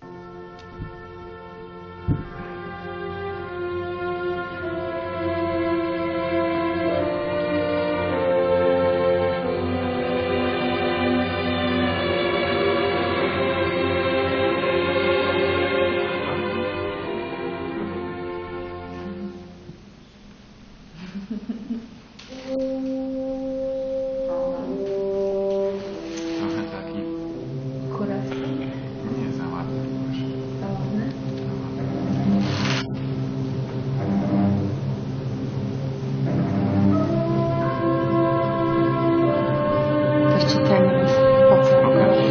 Trochę taki nie za ładny. Ktoś ci ten po co?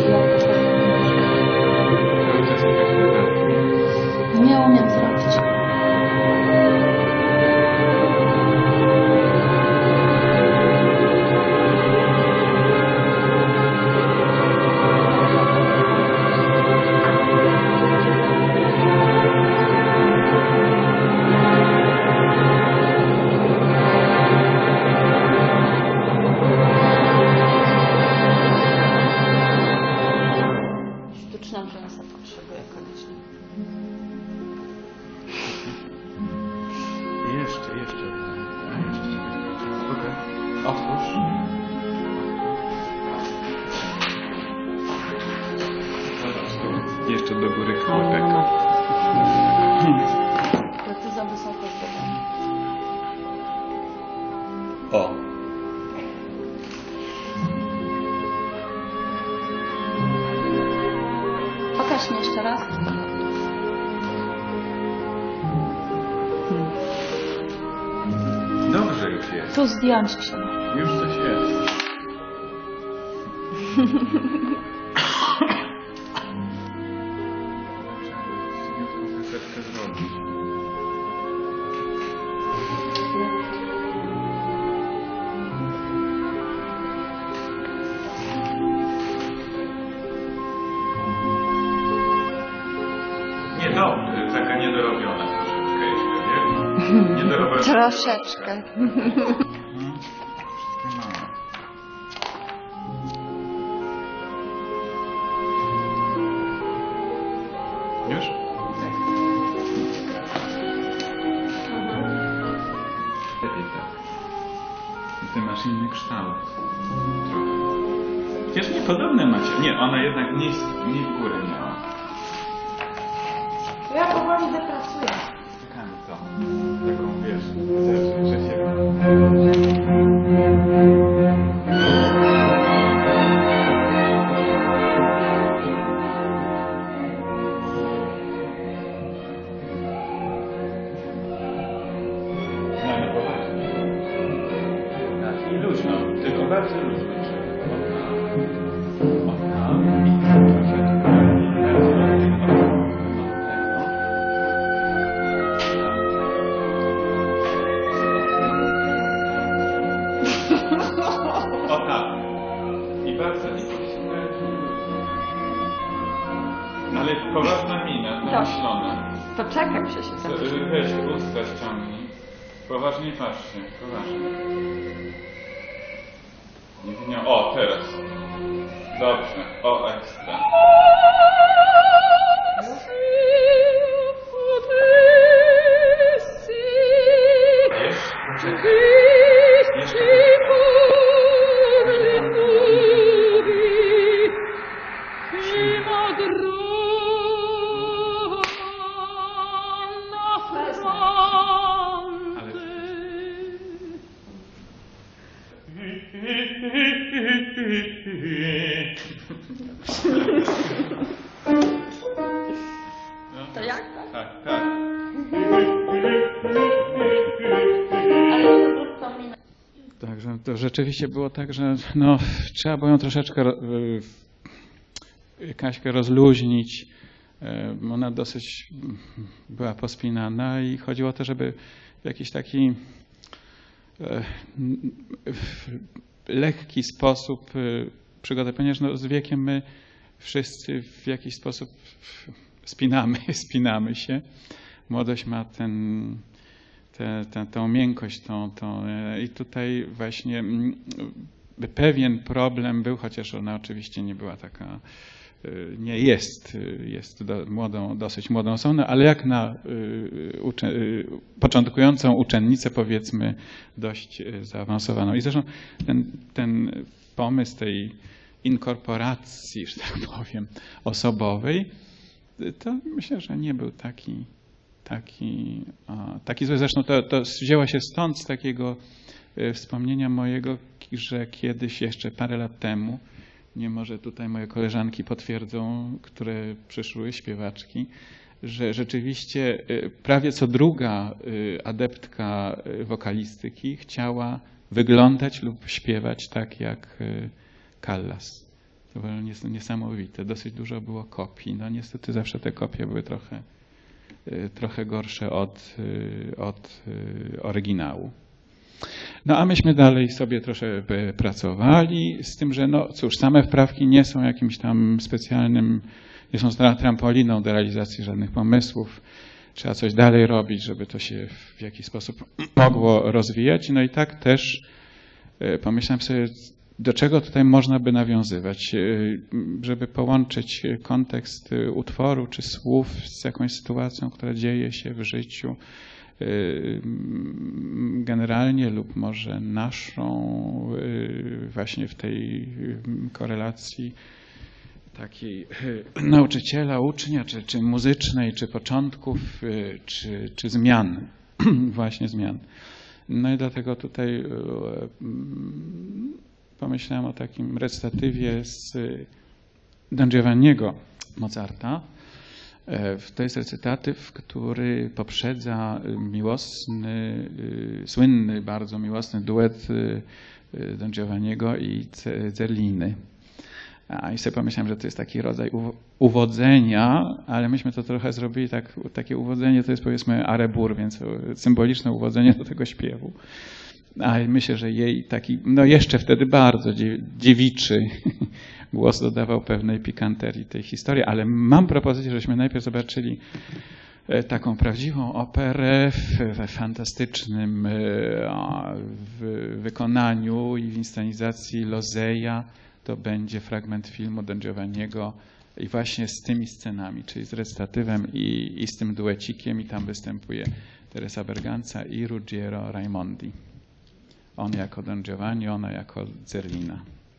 Nie umiem zrobić. Sztuczną rzęsę potrzebuję koniecznie. Jeszcze, jeszcze. A, jeszcze. Okej. Otwórz. Jeszcze do góry chłopek. To ty za wysoko zrobię. O. Pokaż mi jeszcze raz. Dobrze już jest. Tu zdjąć trzeba. Już coś jest. Kasetkę zrobić. Nie, dobrze, taka niedorobiona troszeczkę jeszcze, wiesz? Niedorobiona. Troszeczkę. Wszystkie małe. Już? Lepiej tak. I ty masz inny kształt. Trochę. Przecież niepodobne macie. Nie, ona jednak mniej, mniej w górę miała. Ja powoli depracuję. Czekamy to. Taką, wiesz, też, że się... No, ale poważnie. Tak, i luźno, tylko bardzo luźno. O, no, i tak troszeczkę. I teraz o tak. I bardzo i ale poważna mina, zamyślona. Poczekaj, muszę się tam. Weź usta ściągnij. Poważnie patrzcie, poważnie. Nie winio... O, teraz. Dobrze, o ekstra. Jeszcze? Jeszcze? To jak? Tak, tak. Także to rzeczywiście było tak, że no, trzeba było ją troszeczkę y, Kaśkę rozluźnić. Y, ona dosyć była pospinana i chodziło o to, żeby w jakiś taki y, y, lekki sposób y, przygotować, ponieważ no, z wiekiem my wszyscy w jakiś sposób spinamy, spinamy się. Młodość ma ten, te, te, tą miękkość, tą, tą, i tutaj właśnie pewien problem był, chociaż ona oczywiście nie była taka, nie jest, jest do, młodą, dosyć młodą osobą, ale jak na ucze, początkującą uczennicę, powiedzmy, dość zaawansowaną. I zresztą ten, ten pomysł tej inkorporacji, że tak powiem, osobowej, to myślę, że nie był taki, taki, taki zły. Zresztą to, to wzięło się stąd z takiego wspomnienia mojego, że kiedyś, jeszcze parę lat temu, nie może tutaj moje koleżanki potwierdzą, które przyszły, śpiewaczki, że rzeczywiście prawie co druga adeptka wokalistyki chciała wyglądać lub śpiewać tak jak Callas. To było niesamowite. Dosyć dużo było kopii. No niestety zawsze te kopie były trochę, trochę gorsze od, od oryginału. No a myśmy dalej sobie troszkę pracowali, z tym, że no cóż, same wprawki nie są jakimś tam specjalnym, nie są trampoliną do realizacji żadnych pomysłów. Trzeba coś dalej robić, żeby to się w jakiś sposób mogło rozwijać. No i tak też pomyślałem sobie, do czego tutaj można by nawiązywać, żeby połączyć kontekst utworu czy słów z jakąś sytuacją, która dzieje się w życiu generalnie lub może naszą właśnie w tej korelacji takiej nauczyciela, ucznia, czy, czy muzycznej, czy początków, czy, czy zmian, właśnie zmian. No i dlatego tutaj pomyślałem o takim recytatywie z Don Giovanniego Mozarta. To jest recytatyw, który poprzedza miłosny, słynny, bardzo miłosny duet Don Giovanniego i Zerliny. A i sobie pomyślałem, że to jest taki rodzaj uwodzenia, ale myśmy to trochę zrobili, tak, takie uwodzenie to jest powiedzmy arebur, więc symboliczne uwodzenie do tego śpiewu. A myślę, że jej taki, no jeszcze wtedy bardzo dziewiczy głos dodawał pewnej pikanterii tej historii, ale mam propozycję, żebyśmy najpierw zobaczyli taką prawdziwą operę w fantastycznym w wykonaniu i w inscenizacji Lozeja. To będzie fragment filmu Don Giovanniego i właśnie z tymi scenami, czyli z recytatywem i, i z tym duecikiem, i tam występuje Teresa Berganza i Ruggiero Raimondi. On jako Don Giovanni, ona jako Zerlina.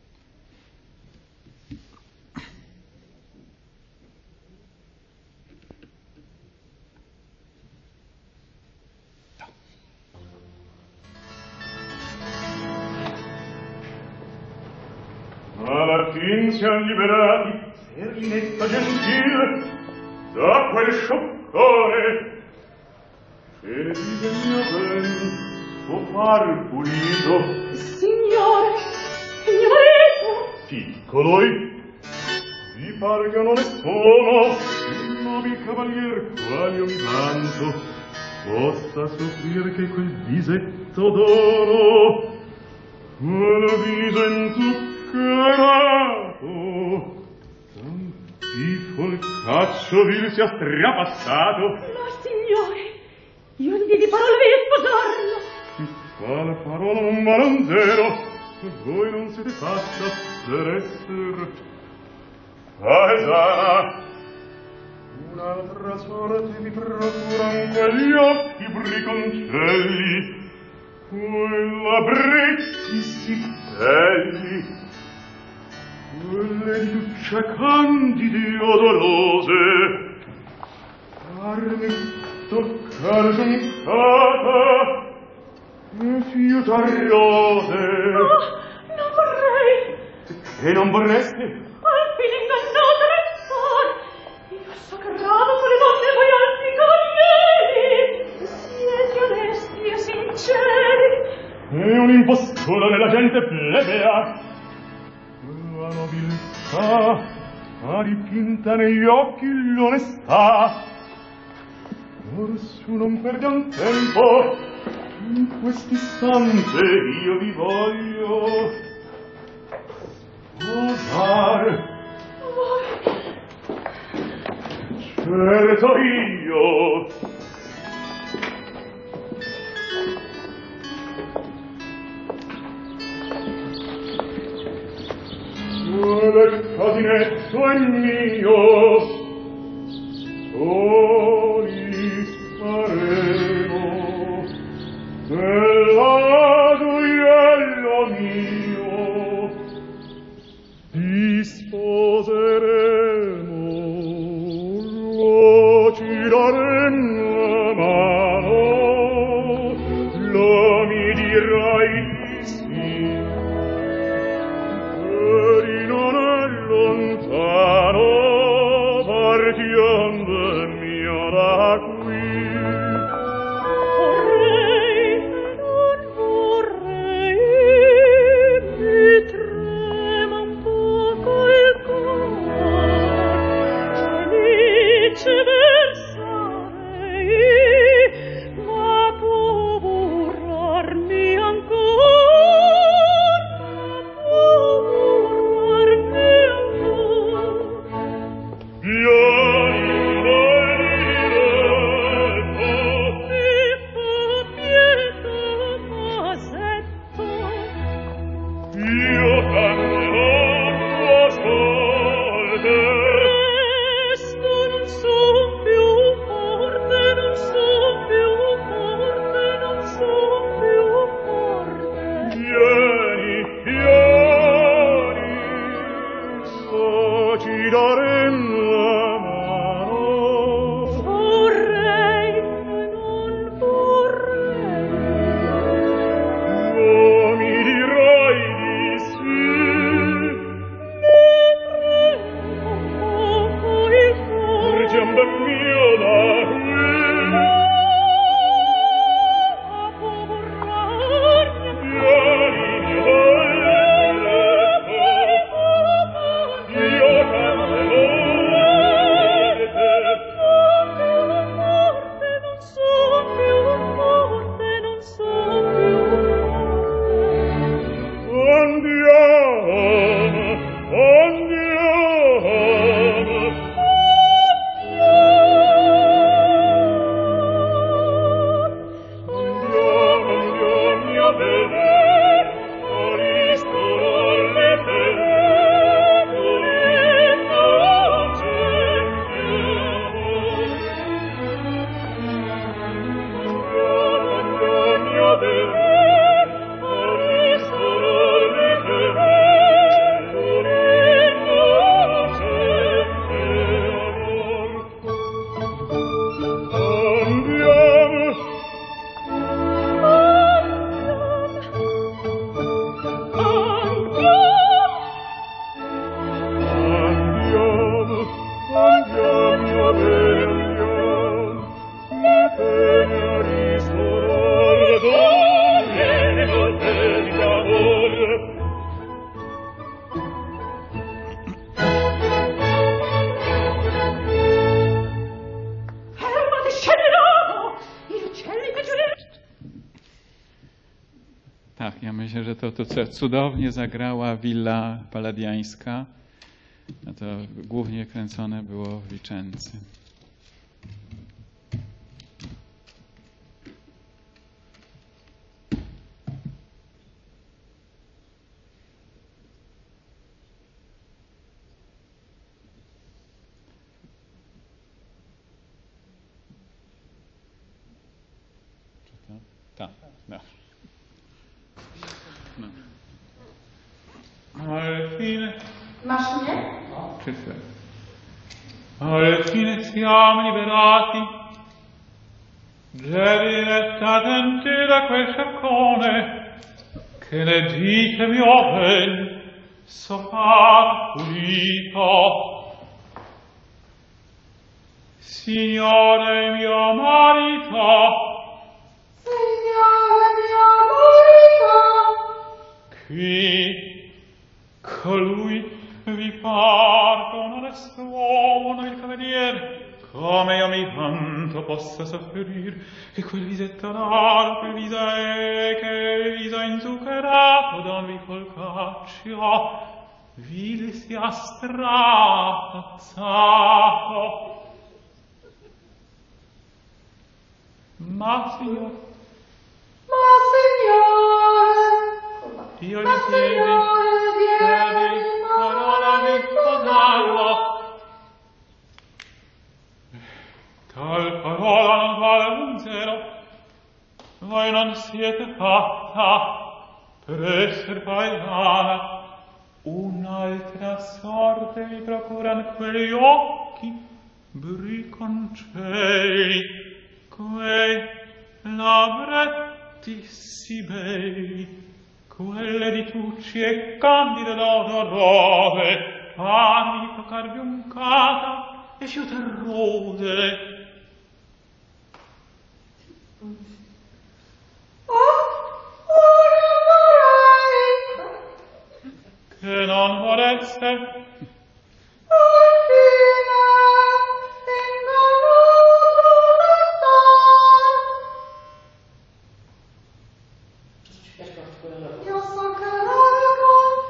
Alla fin siam liberati, Zerlinetta gentile, da quel scioccone, che disegna ben suo far pulito. Signore, signorito! Piccoloi, vi par che non ne sono, il nobil cavalier qual io mi vanto, possa soffrir che quel visetto d'oro, quel viso inzuccherato, tantifo il caccio vil sia strapassato. Ma signore, io gli di parole vi sposarlo. Di quale parola non malandero, voi non siete fatta per esser paesana. Un'altra sorte vi procuran quegli occhi briconcelli, quella bretti si belli, quelle liucce candidi odorose, carne toccare giuncata, e fiuta rose. Oh, non vorrei! Che non vorresti? Al fine ingannato restare! Io sacrato con le donne voi alti cavalieri! Siete onesti e sinceri! E un'impostura nella gente plebea, la nobiltà ha dipinta negli occhi l'onestà. Orsù non perdiam tempo, in quest'istante io vi voglio sposare. Voi! C'è Certo io. Il casinetto è mio, soli staremo, nella gioiello mio, disposeremo, lo ci daremo mano, lo mi dirai di sì. Non è lontano, partiam ben mio da qui. Vorrei, non vorrei, mi trema un poco il cuore, felice versarei, ma può burlarmi ancora. Tak, ja myślę, że to, to co cudownie zagrała Villa Palladiańska. No to głównie kręcone było w Vicenzy. Czy to? Tak, no. No. Al fine. Masz mnie? Czy se? Al fine siamo liberati. Devi resta attenti da quel sciaccone che ne dite mio ben sopra pulito. Signore mio marito. Signore mio marito. Qui colui vi pargono rest'uomo il cavaliere, come io mi vanto possa sofferir che quel visetto raro, quel viso è, che viso inzuccherato don vi colcaccio, vile sia strapazzato. Ma signor. Ma signore. Io Ma gli chiedi, signore, vieni, chiedi, parola di sposarlo. Tal parola non vale un zero. Voi non siete fatta per esser paesana. Un'altra sorte vi procuran quegli occhi briconcei, quei labretti sì bei, quelle di tucci e candide d'odorose, panni di toccar biuncata e fiute rose. Che non vorreste? Io so canonico.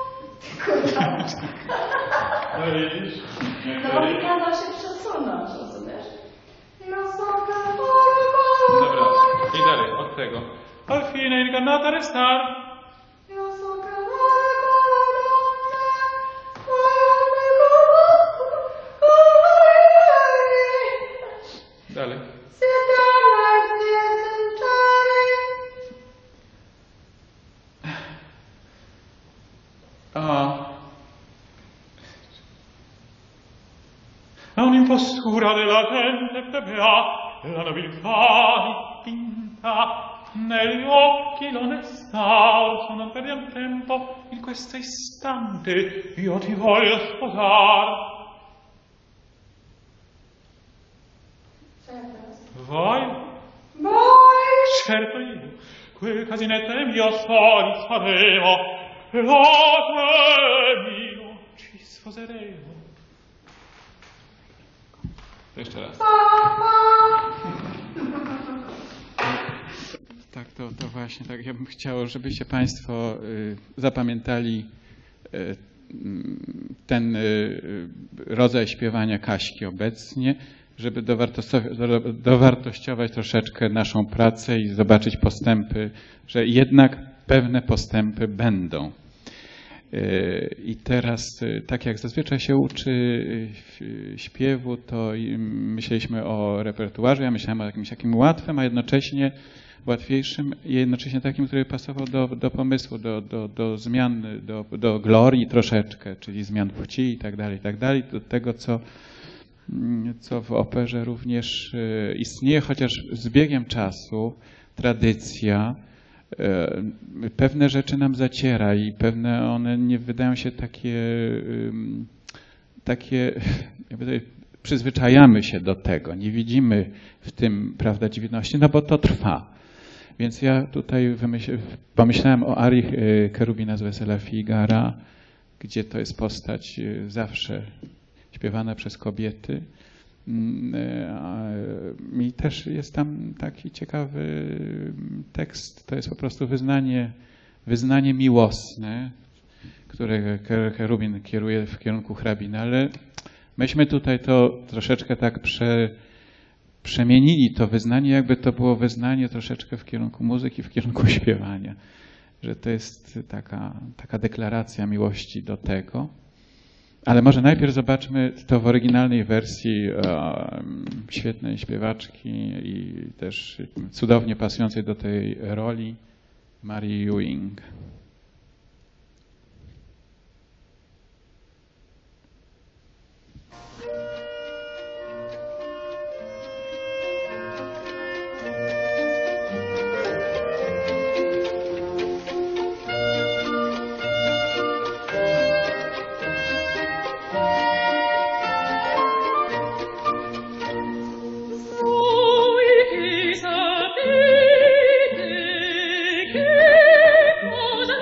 No widzisz? No i kazał się przesunąć, rozumiesz? Ja so canonico. Dobra, i dalej, od tego. Al fine ingannata restar. Ja so canonico, Dalej. siete alerti e sinceri. Ah. È un'impostura della gente plebea, la nobiltà dipinta, negli occhi l'onestà, orso non perdiam tempo, in questo istante io ti voglio sposar. Vai? Vai. Certo io, quel casinetto è mio soli saremo, e l'altro è mio, ci sposeremo. Jeszcze raz. Tak, to, to właśnie tak. Ja bym chciał, żebyście Państwo y, zapamiętali y, ten y, rodzaj śpiewania Kaśki obecnie, żeby dowartościować, dowartościować troszeczkę naszą pracę i zobaczyć postępy, że jednak pewne postępy będą. I teraz, tak jak zazwyczaj się uczy śpiewu, to myśleliśmy o repertuarze, ja myślałem o jakimś takim łatwym, a jednocześnie łatwiejszym i jednocześnie takim, który pasował do, do pomysłu, do, do, do zmian, do, do glorii troszeczkę, czyli zmian płci i tak dalej, i tak dalej, do tego, co, co w operze również istnieje, chociaż z biegiem czasu tradycja pewne rzeczy nam zaciera i pewne one nie wydają się takie, takie jakby przyzwyczajamy się do tego, nie widzimy w tym, prawda, dziwności, no bo to trwa. Więc ja tutaj wymyśl, pomyślałem o arii Cherubina z Wesela Figara, gdzie to jest postać zawsze śpiewana przez kobiety. I też jest tam taki ciekawy tekst, to jest po prostu wyznanie, wyznanie miłosne, które Cherubin kieruje w kierunku hrabiny, ale myśmy tutaj to troszeczkę tak prze, przemienili to wyznanie, jakby to było wyznanie troszeczkę w kierunku muzyki, w kierunku śpiewania, że to jest taka, taka deklaracja miłości do tego. Ale może najpierw zobaczmy to w oryginalnej wersji e, świetnej śpiewaczki i też cudownie pasującej do tej roli Mary Ewing. Voi sapete che cosa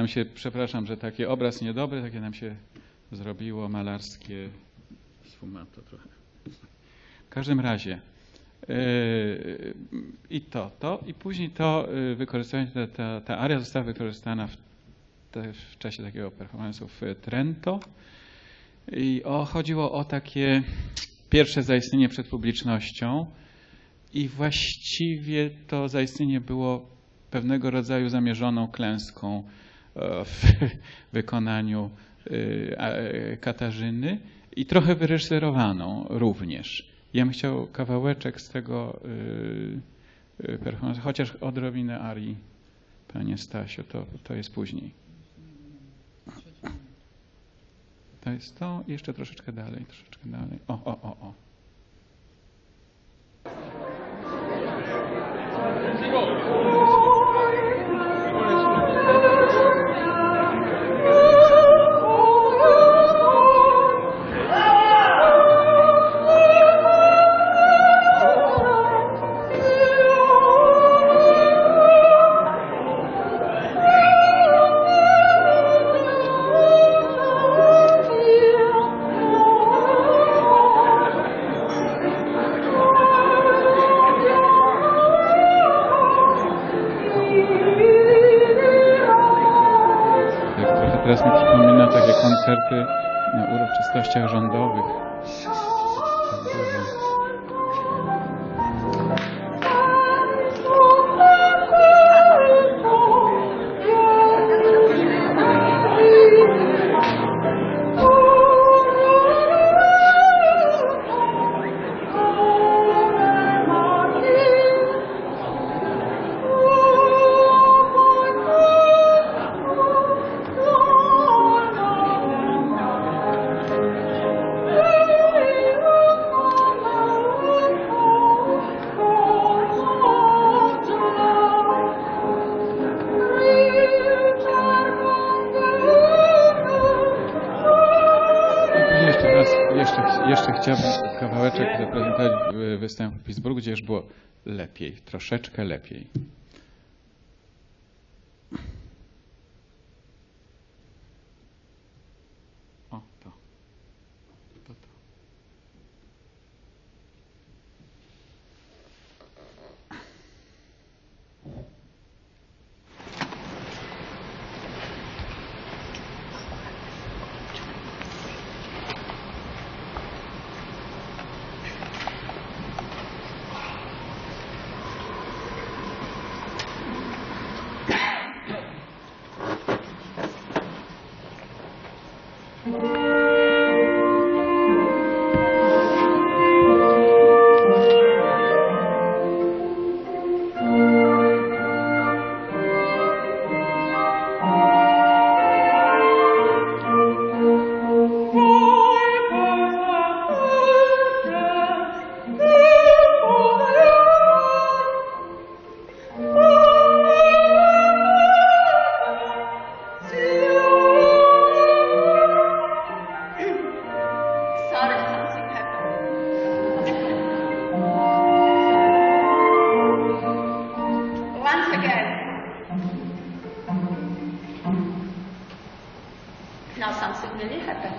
się, przepraszam, że taki obraz niedobry, takie nam się zrobiło malarskie sfumato trochę. W każdym razie yy, i to, to i później to yy, wykorzystanie, ta, ta, ta aria została wykorzystana w, te, w czasie takiego performance'u w Trento i o, chodziło o takie pierwsze zaistnienie przed publicznością i właściwie to zaistnienie było pewnego rodzaju zamierzoną klęską w wykonaniu Katarzyny i trochę wyreżyserowaną również. Ja bym chciał kawałeczek z tego performance, chociaż odrobinę arii, panie Stasio, to, to jest później. To jest to, jeszcze troszeczkę dalej, troszeczkę dalej. O, o, o, o. Teraz mi przypomina takie koncerty na uroczystościach rządowych. Jeszcze chciałbym kawałeczek zaprezentować występ w Pittsburghu, gdzie już było lepiej, troszeczkę lepiej. O, to. To, to. Now something really happened.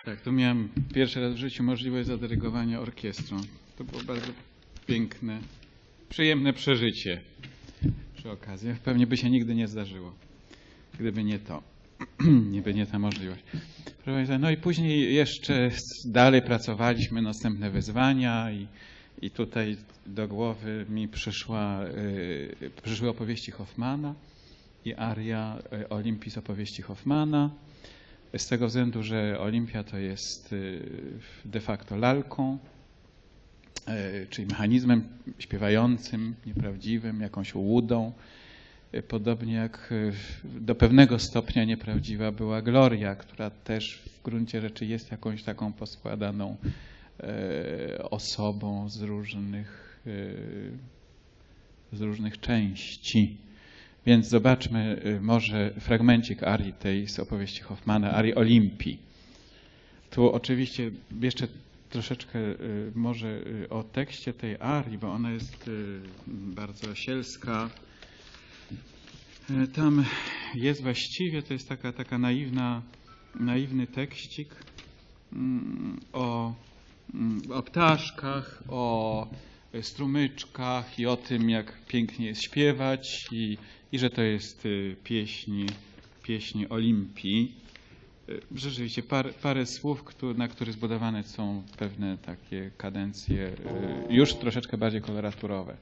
Tak, to miałem pierwszy raz w życiu możliwość zadyrygowania orkiestrą. To było bardzo piękne, przyjemne przeżycie przy okazji. Pewnie by się nigdy nie zdarzyło, gdyby nie to, gdyby nie ta możliwość. Proszę Państwa, no i później jeszcze dalej pracowaliśmy, następne wyzwania i, i tutaj do głowy mi przyszła, y, przyszły opowieści Hoffmana i aria y, Olimpii z opowieści Hoffmana. Z tego względu, że Olimpia to jest de facto lalką, czyli mechanizmem śpiewającym, nieprawdziwym, jakąś ułudą. Podobnie jak do pewnego stopnia nieprawdziwa była Gloria, która też w gruncie rzeczy jest jakąś taką poskładaną osobą z różnych, z różnych części. Więc zobaczmy może fragmencik arii tej z opowieści Hoffmana, arii Olimpii. Tu oczywiście jeszcze troszeczkę może o tekście tej arii, bo ona jest bardzo sielska. Tam jest właściwie, to jest taka, taka naiwna, naiwny tekścik o, o ptaszkach, o strumyczkach i o tym, jak pięknie jest śpiewać i, i że to jest pieśń, pieśń Olimpii. Rzeczywiście par, parę słów, na których zbudowane są pewne takie kadencje już troszeczkę bardziej koloraturowe.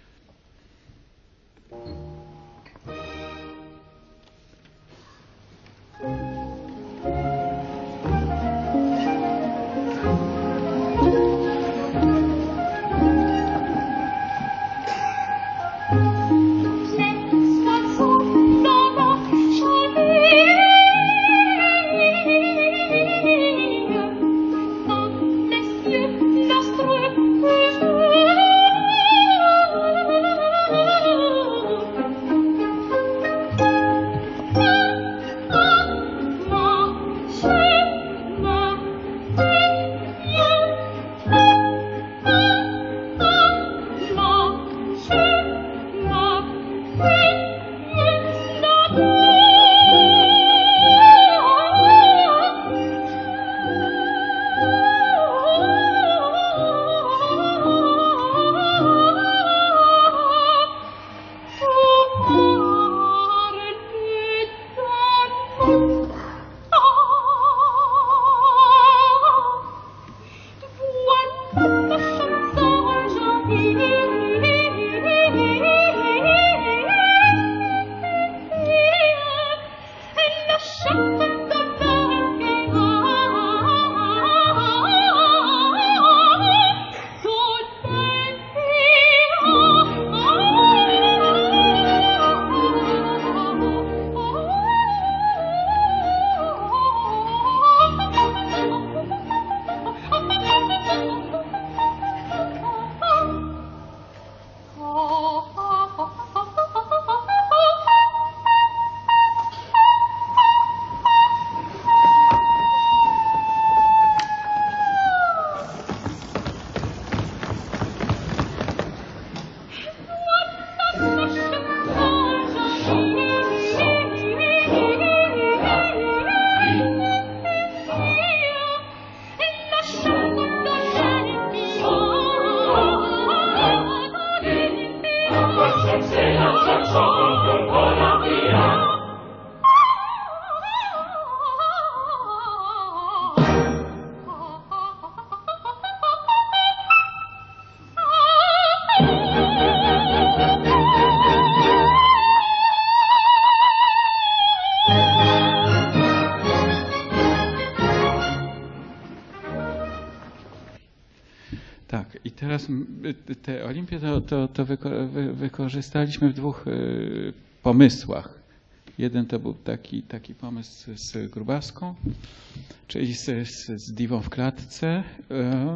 Tak, i teraz te Olimpię to, to, to wyko wy wykorzystaliśmy w dwóch y, pomysłach. Jeden to był taki, taki pomysł z Grubaską, czyli z, z, z Diwą w klatce, y,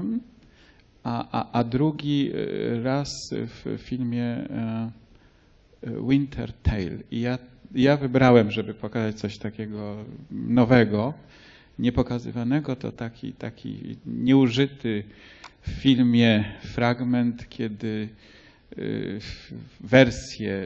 a, a, a drugi raz w filmie y, Winter Tale. I ja, ja wybrałem, żeby pokazać coś takiego nowego, niepokazywanego, to taki, taki nieużyty w filmie fragment, kiedy wersję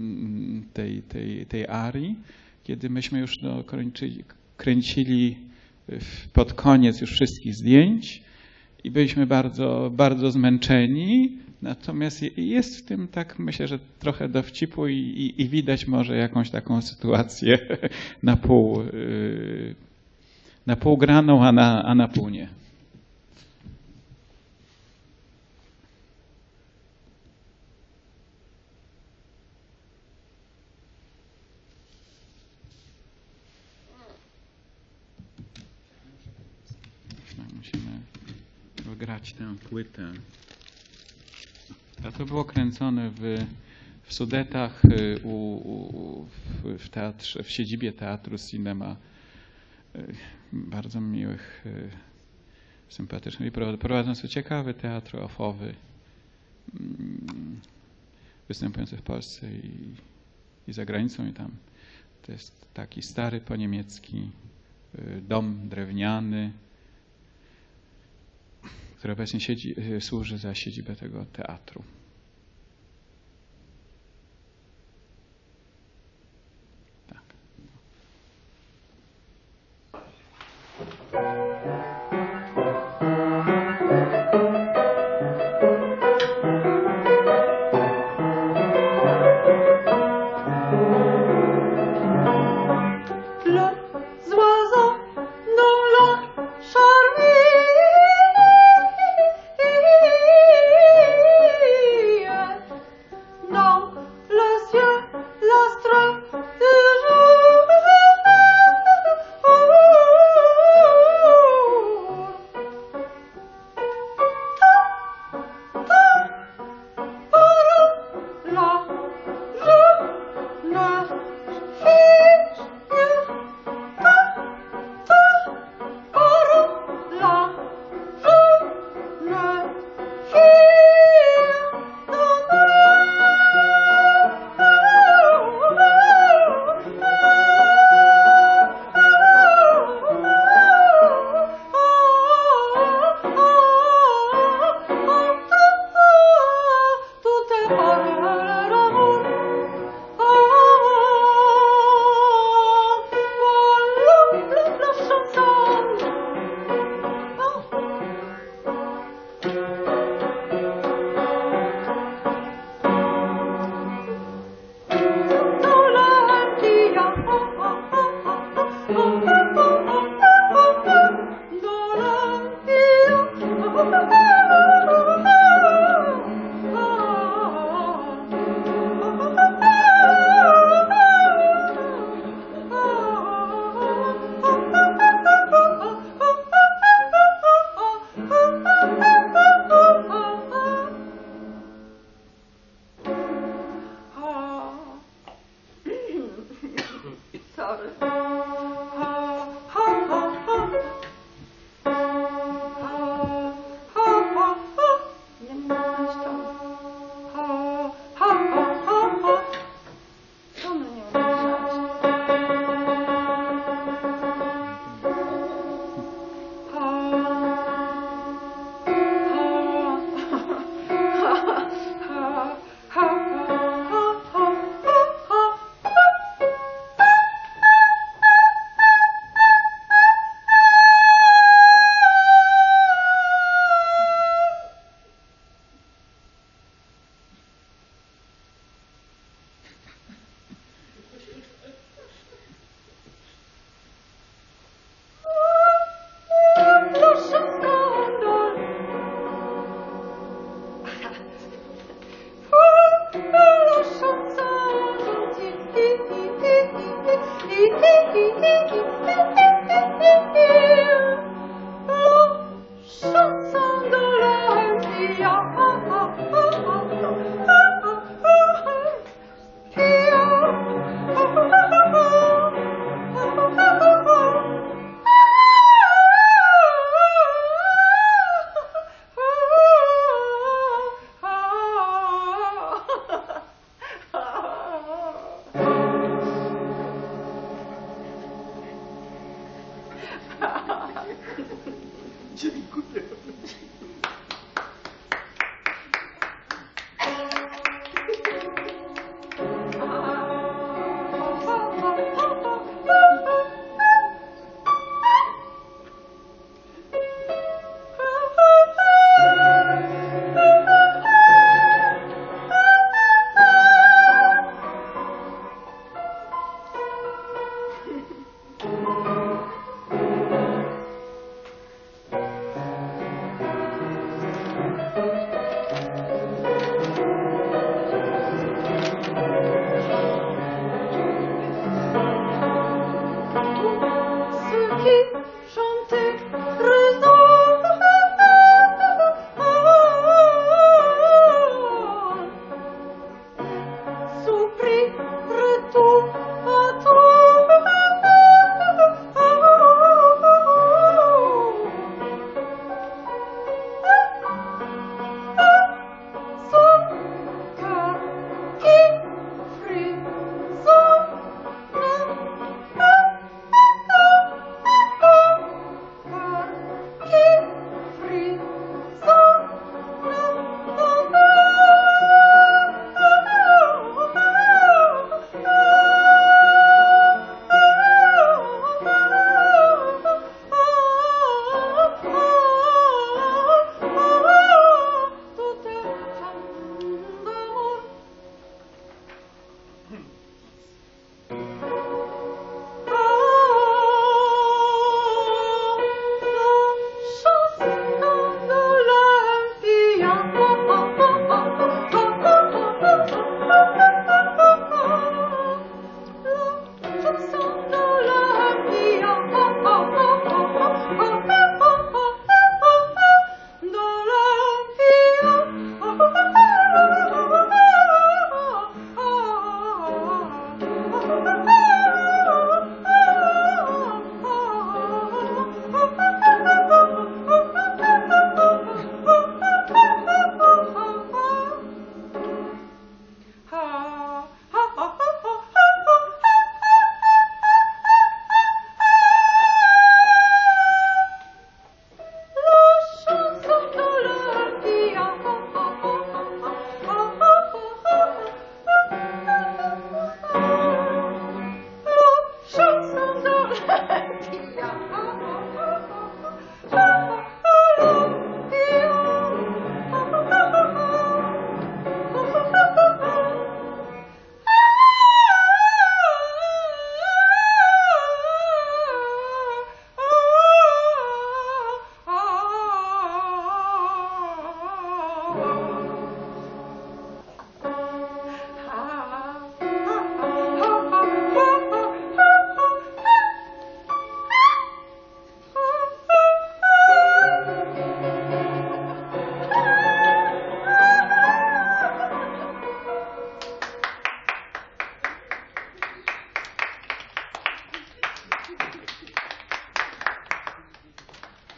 tej, tej, tej arii, kiedy myśmy już no, kręcili, kręcili pod koniec już wszystkich zdjęć i byliśmy bardzo, bardzo zmęczeni. Natomiast jest w tym, tak myślę, że trochę dowcipu i, i, i widać może jakąś taką sytuację na pół, na pół graną, a na, a na pół nie. Musimy grać tę płytę. A to było kręcone w, w Sudetach, u, u, w, w teatrze, w siedzibie teatru Cinema. Bardzo miłych, sympatycznych. Prowadzący ciekawy teatr ofowy, występujący w Polsce i, i za granicą. I tam to jest taki stary po niemiecki dom drewniany, który obecnie siedzi, służy za siedzibę tego teatru. Tak.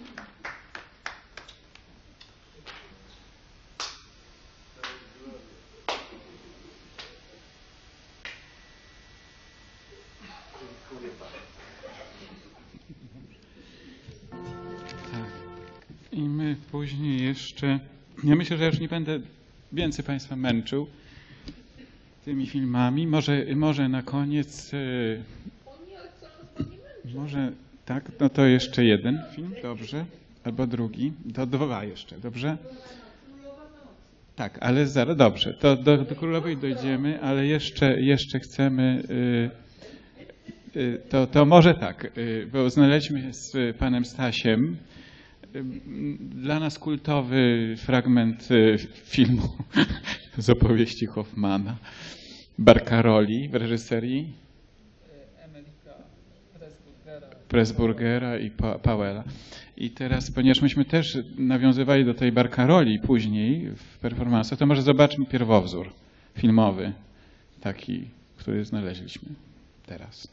I my później jeszcze, ja myślę, że już nie będę więcej Państwa męczył tymi filmami. Może, może na koniec, może tak, no to jeszcze jeden film, dobrze, albo drugi, to dwa jeszcze, dobrze? Tak, ale zaraz, dobrze, to do, do Królowej dojdziemy, ale jeszcze, jeszcze chcemy, y, y, to, to może tak, y, bo znaleźliśmy z panem Stasiem dla nas kultowy fragment filmu z opowieści Hoffmana, Barcaroli w reżyserii Pressburgera i pa Powella. I teraz, ponieważ myśmy też nawiązywali do tej Barcaroli później w performance'ach, to może zobaczmy pierwowzór filmowy, taki, który znaleźliśmy teraz.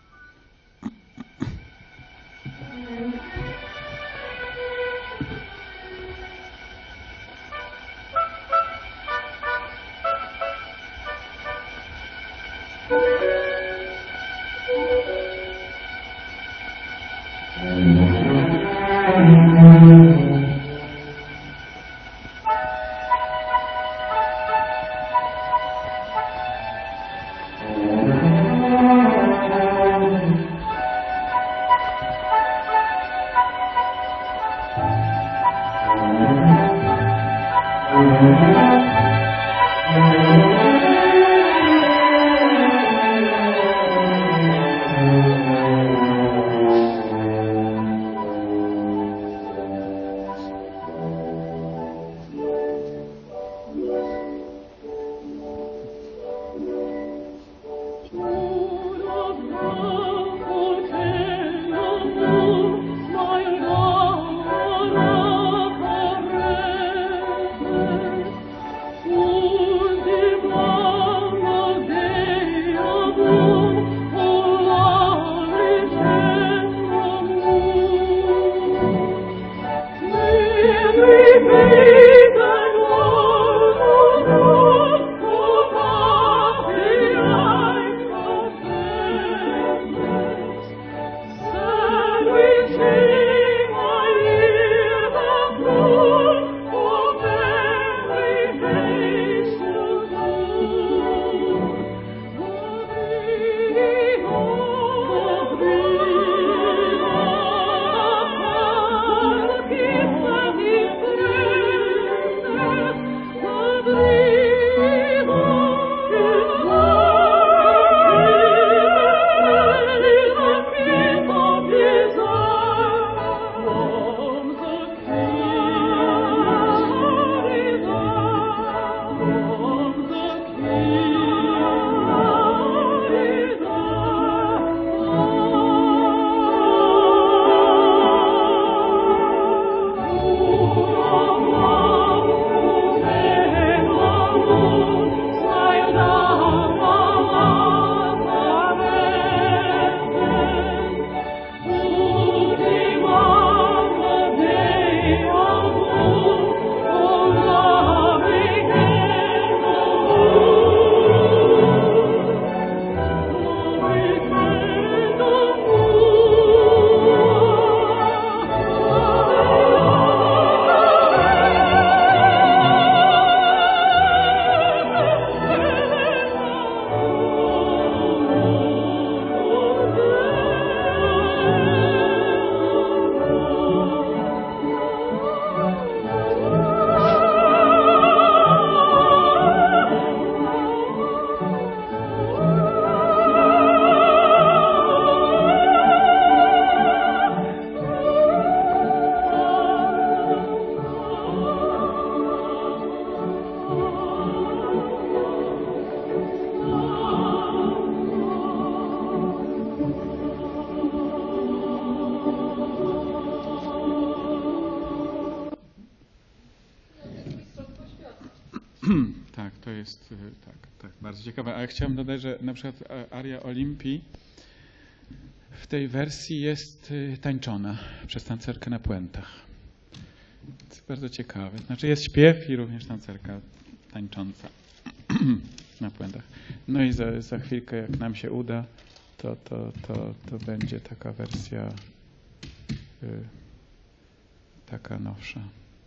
Tak, to jest tak, tak, bardzo ciekawe. A ja chciałem dodać, że na przykład aria Olimpii w tej wersji jest tańczona przez tancerkę na puentach. To jest bardzo ciekawe. Znaczy jest śpiew i również tancerka tańcząca na puentach. No i za, za chwilkę, jak nam się uda, to, to, to, to będzie taka wersja y, taka nowsza.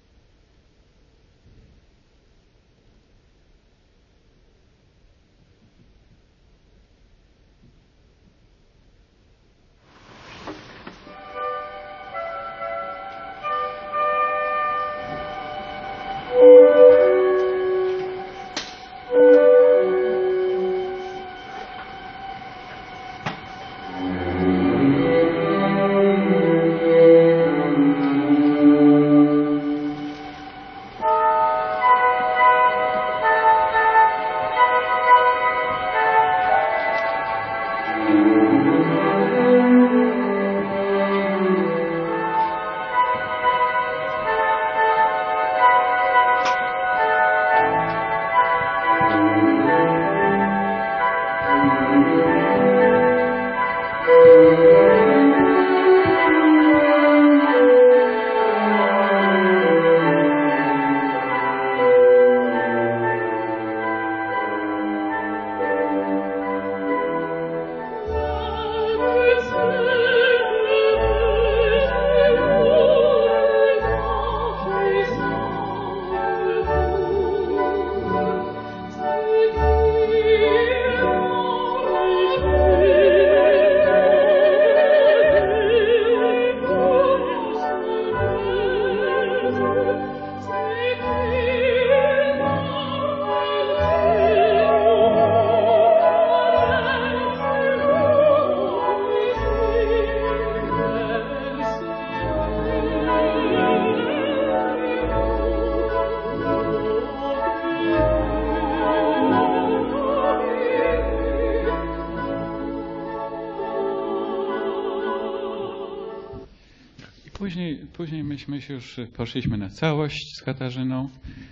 Później, później myśmy się już poszliśmy na całość z Katarzyną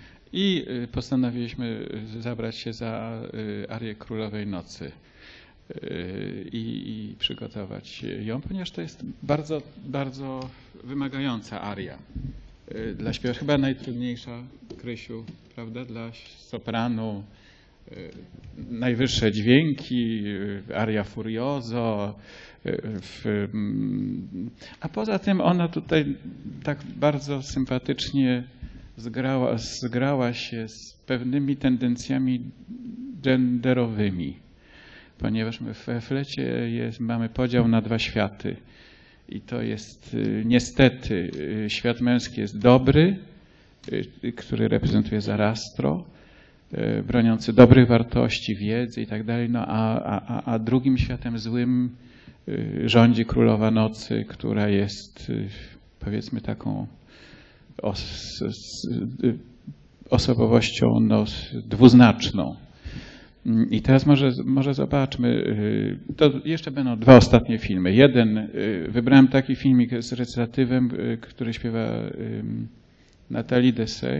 i postanowiliśmy zabrać się za arię Królowej Nocy i, i przygotować ją, ponieważ to jest bardzo, bardzo wymagająca aria dla śpiewacza, chyba najtrudniejsza, Krysiu, prawda, dla sopranu. Najwyższe dźwięki, aria furioso, w, a poza tym ona tutaj tak bardzo sympatycznie zgrała, zgrała się z pewnymi tendencjami genderowymi, ponieważ my w flecie jest, mamy podział na dwa światy i to jest niestety świat męski jest dobry, który reprezentuje Zarastro, broniący dobrych wartości, wiedzy i tak dalej, no a, a, a drugim światem złym rządzi Królowa Nocy, która jest powiedzmy taką os, osobowością no, dwuznaczną. I teraz może, może zobaczmy, to jeszcze będą dwa ostatnie filmy. Jeden, wybrałem taki filmik z recytatywem, który śpiewa Nathalie Dessay.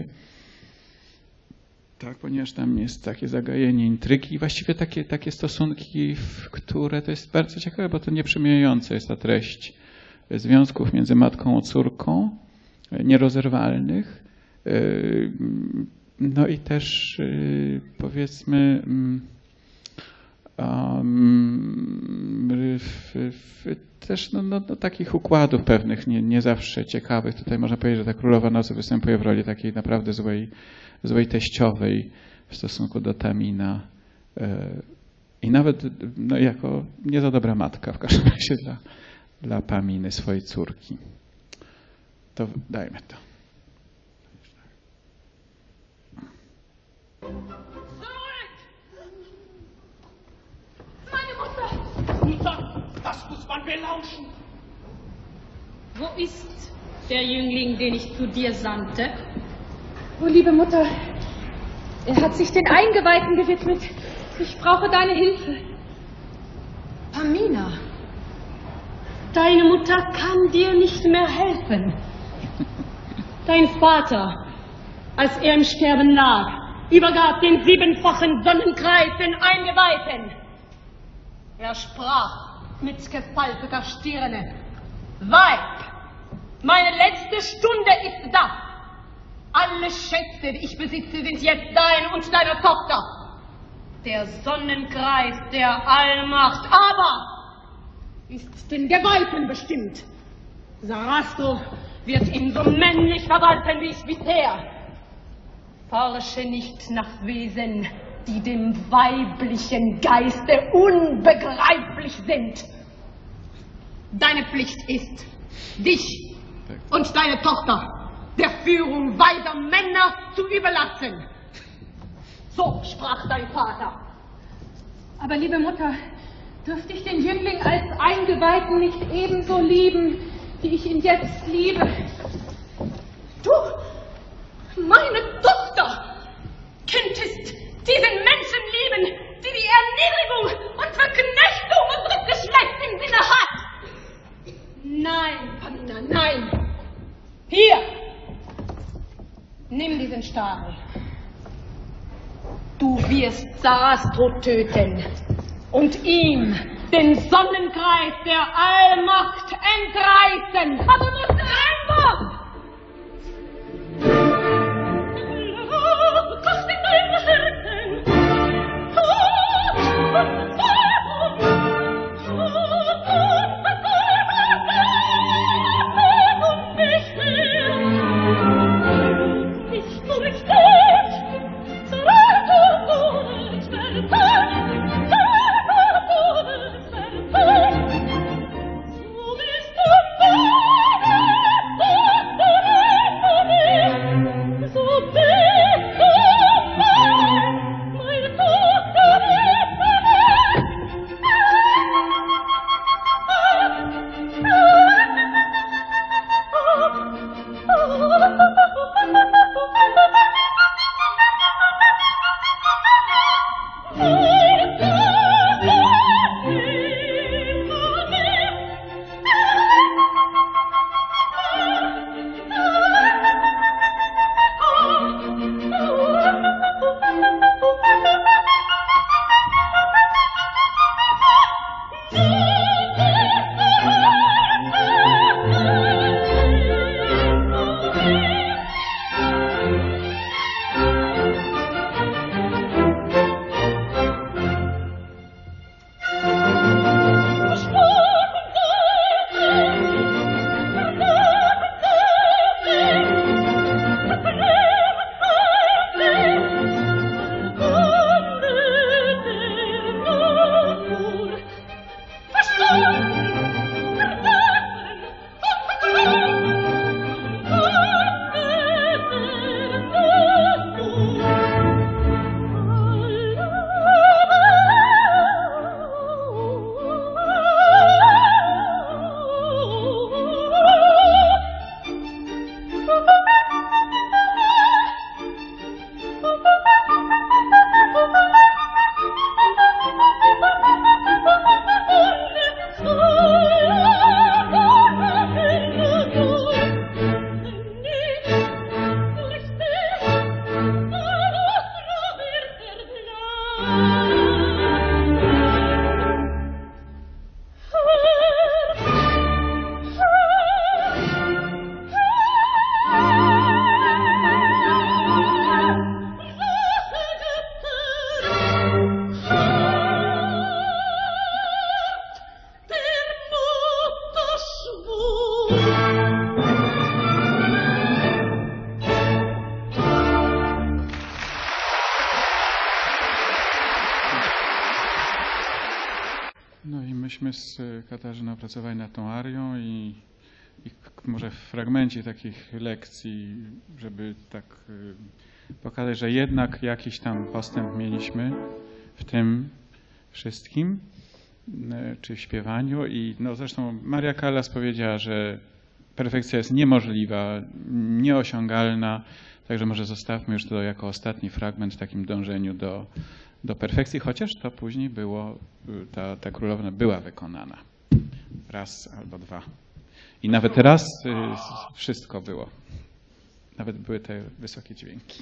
Tak, ponieważ tam jest takie zagajenie intrygi i właściwie takie, takie stosunki, które to jest bardzo ciekawe, bo to nieprzemijające jest ta treść związków między matką a córką, nierozerwalnych. No i też powiedzmy um, w, w, też no, no, no, takich układów pewnych, nie, nie zawsze ciekawych. Tutaj można powiedzieć, że ta Królowa Nocy występuje w roli takiej naprawdę złej, złej teściowej w stosunku do Tamina i nawet no, jako nie za dobra matka w każdym razie dla, dla Paminy, swojej córki. To dajmy to. Meine Mutter! Mutter, das muss man belauschen. Wo ist der Jüngling, den ich zu dir sandte? Oh, liebe Mutter, er hat sich den Eingeweihten gewidmet. Ich brauche deine Hilfe. Pamina, deine Mutter kann dir nicht mehr helfen. Dein Vater, als er im Sterben lag, übergab den siebenfachen Sonnenkreis den Eingeweihten. Er sprach, mit gefalteter Stirne. Weib, meine letzte Stunde ist da. Alle Schätze, die ich besitze, sind jetzt dein und deiner Tochter. Der Sonnenkreis der Allmacht aber ist den Gewalten bestimmt. Sarastro wird ihn so männlich verwalten wie ich bisher. Forsche nicht nach Wesen, die dem weiblichen Geiste unbegreiflich sind. Deine Pflicht ist, dich und deine Tochter der Führung weiser Männer zu überlassen. So sprach dein Vater. Aber liebe Mutter, dürfte ich den Jüngling als Eingeweihten nicht ebenso lieben, wie ich ihn jetzt liebe? Du, meine Tochter, könntest diesen Menschen lieben, die die Erniedrigung und Verknechtung unseres Geschlechts im Sinne hat. Nein, Pamina, nein. Hier, nimm diesen Stahl. Du wirst Sarastro töten und ihm den Sonnenkreis der Allmacht entreißen. Aber was einfach! Kocht in deinem Herzen Tod und und nicht mehr, nicht nur ich steht, Sarastro wird vertan, Sarastro wird vertan, so bist du meine, so bist du mein, meine Tochter ist myśmy z Katarzyną pracowali nad tą arią i, i może w fragmencie takich lekcji, żeby tak pokazać, że jednak jakiś tam postęp mieliśmy w tym wszystkim, czy w śpiewaniu. I no zresztą Maria Callas powiedziała, że perfekcja jest niemożliwa, nieosiągalna, także może zostawmy już to jako ostatni fragment w takim dążeniu do, do perfekcji, chociaż to później było, ta, ta królowna była wykonana. Raz albo dwa. I nawet raz wszystko było. Nawet były te wysokie dźwięki.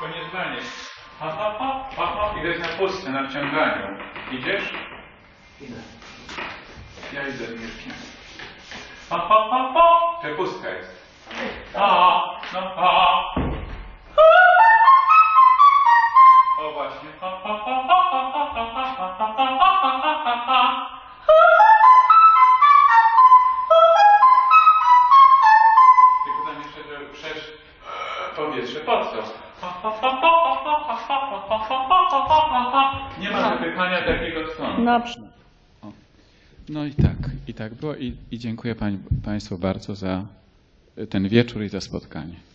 nie zwalniaj. Ha, ha, ha, ha, ha. Idę na pustce, na wciąganiu. Idziesz? Idę. Ja idę z Mirkiem. Ha, ha, ha, ha. To pustka jest. Ha, no, ha. O właśnie. Ha, ha, ha, ha, ha, ha, ha, ha, ha, ha, ha, ha. Tylko tam jeszcze, że przecież powietrze po co? Nie ma wypychania takiego stanu. No. No i tak, i tak było i, i dziękuję pań, Państwu bardzo za ten wieczór i za spotkanie.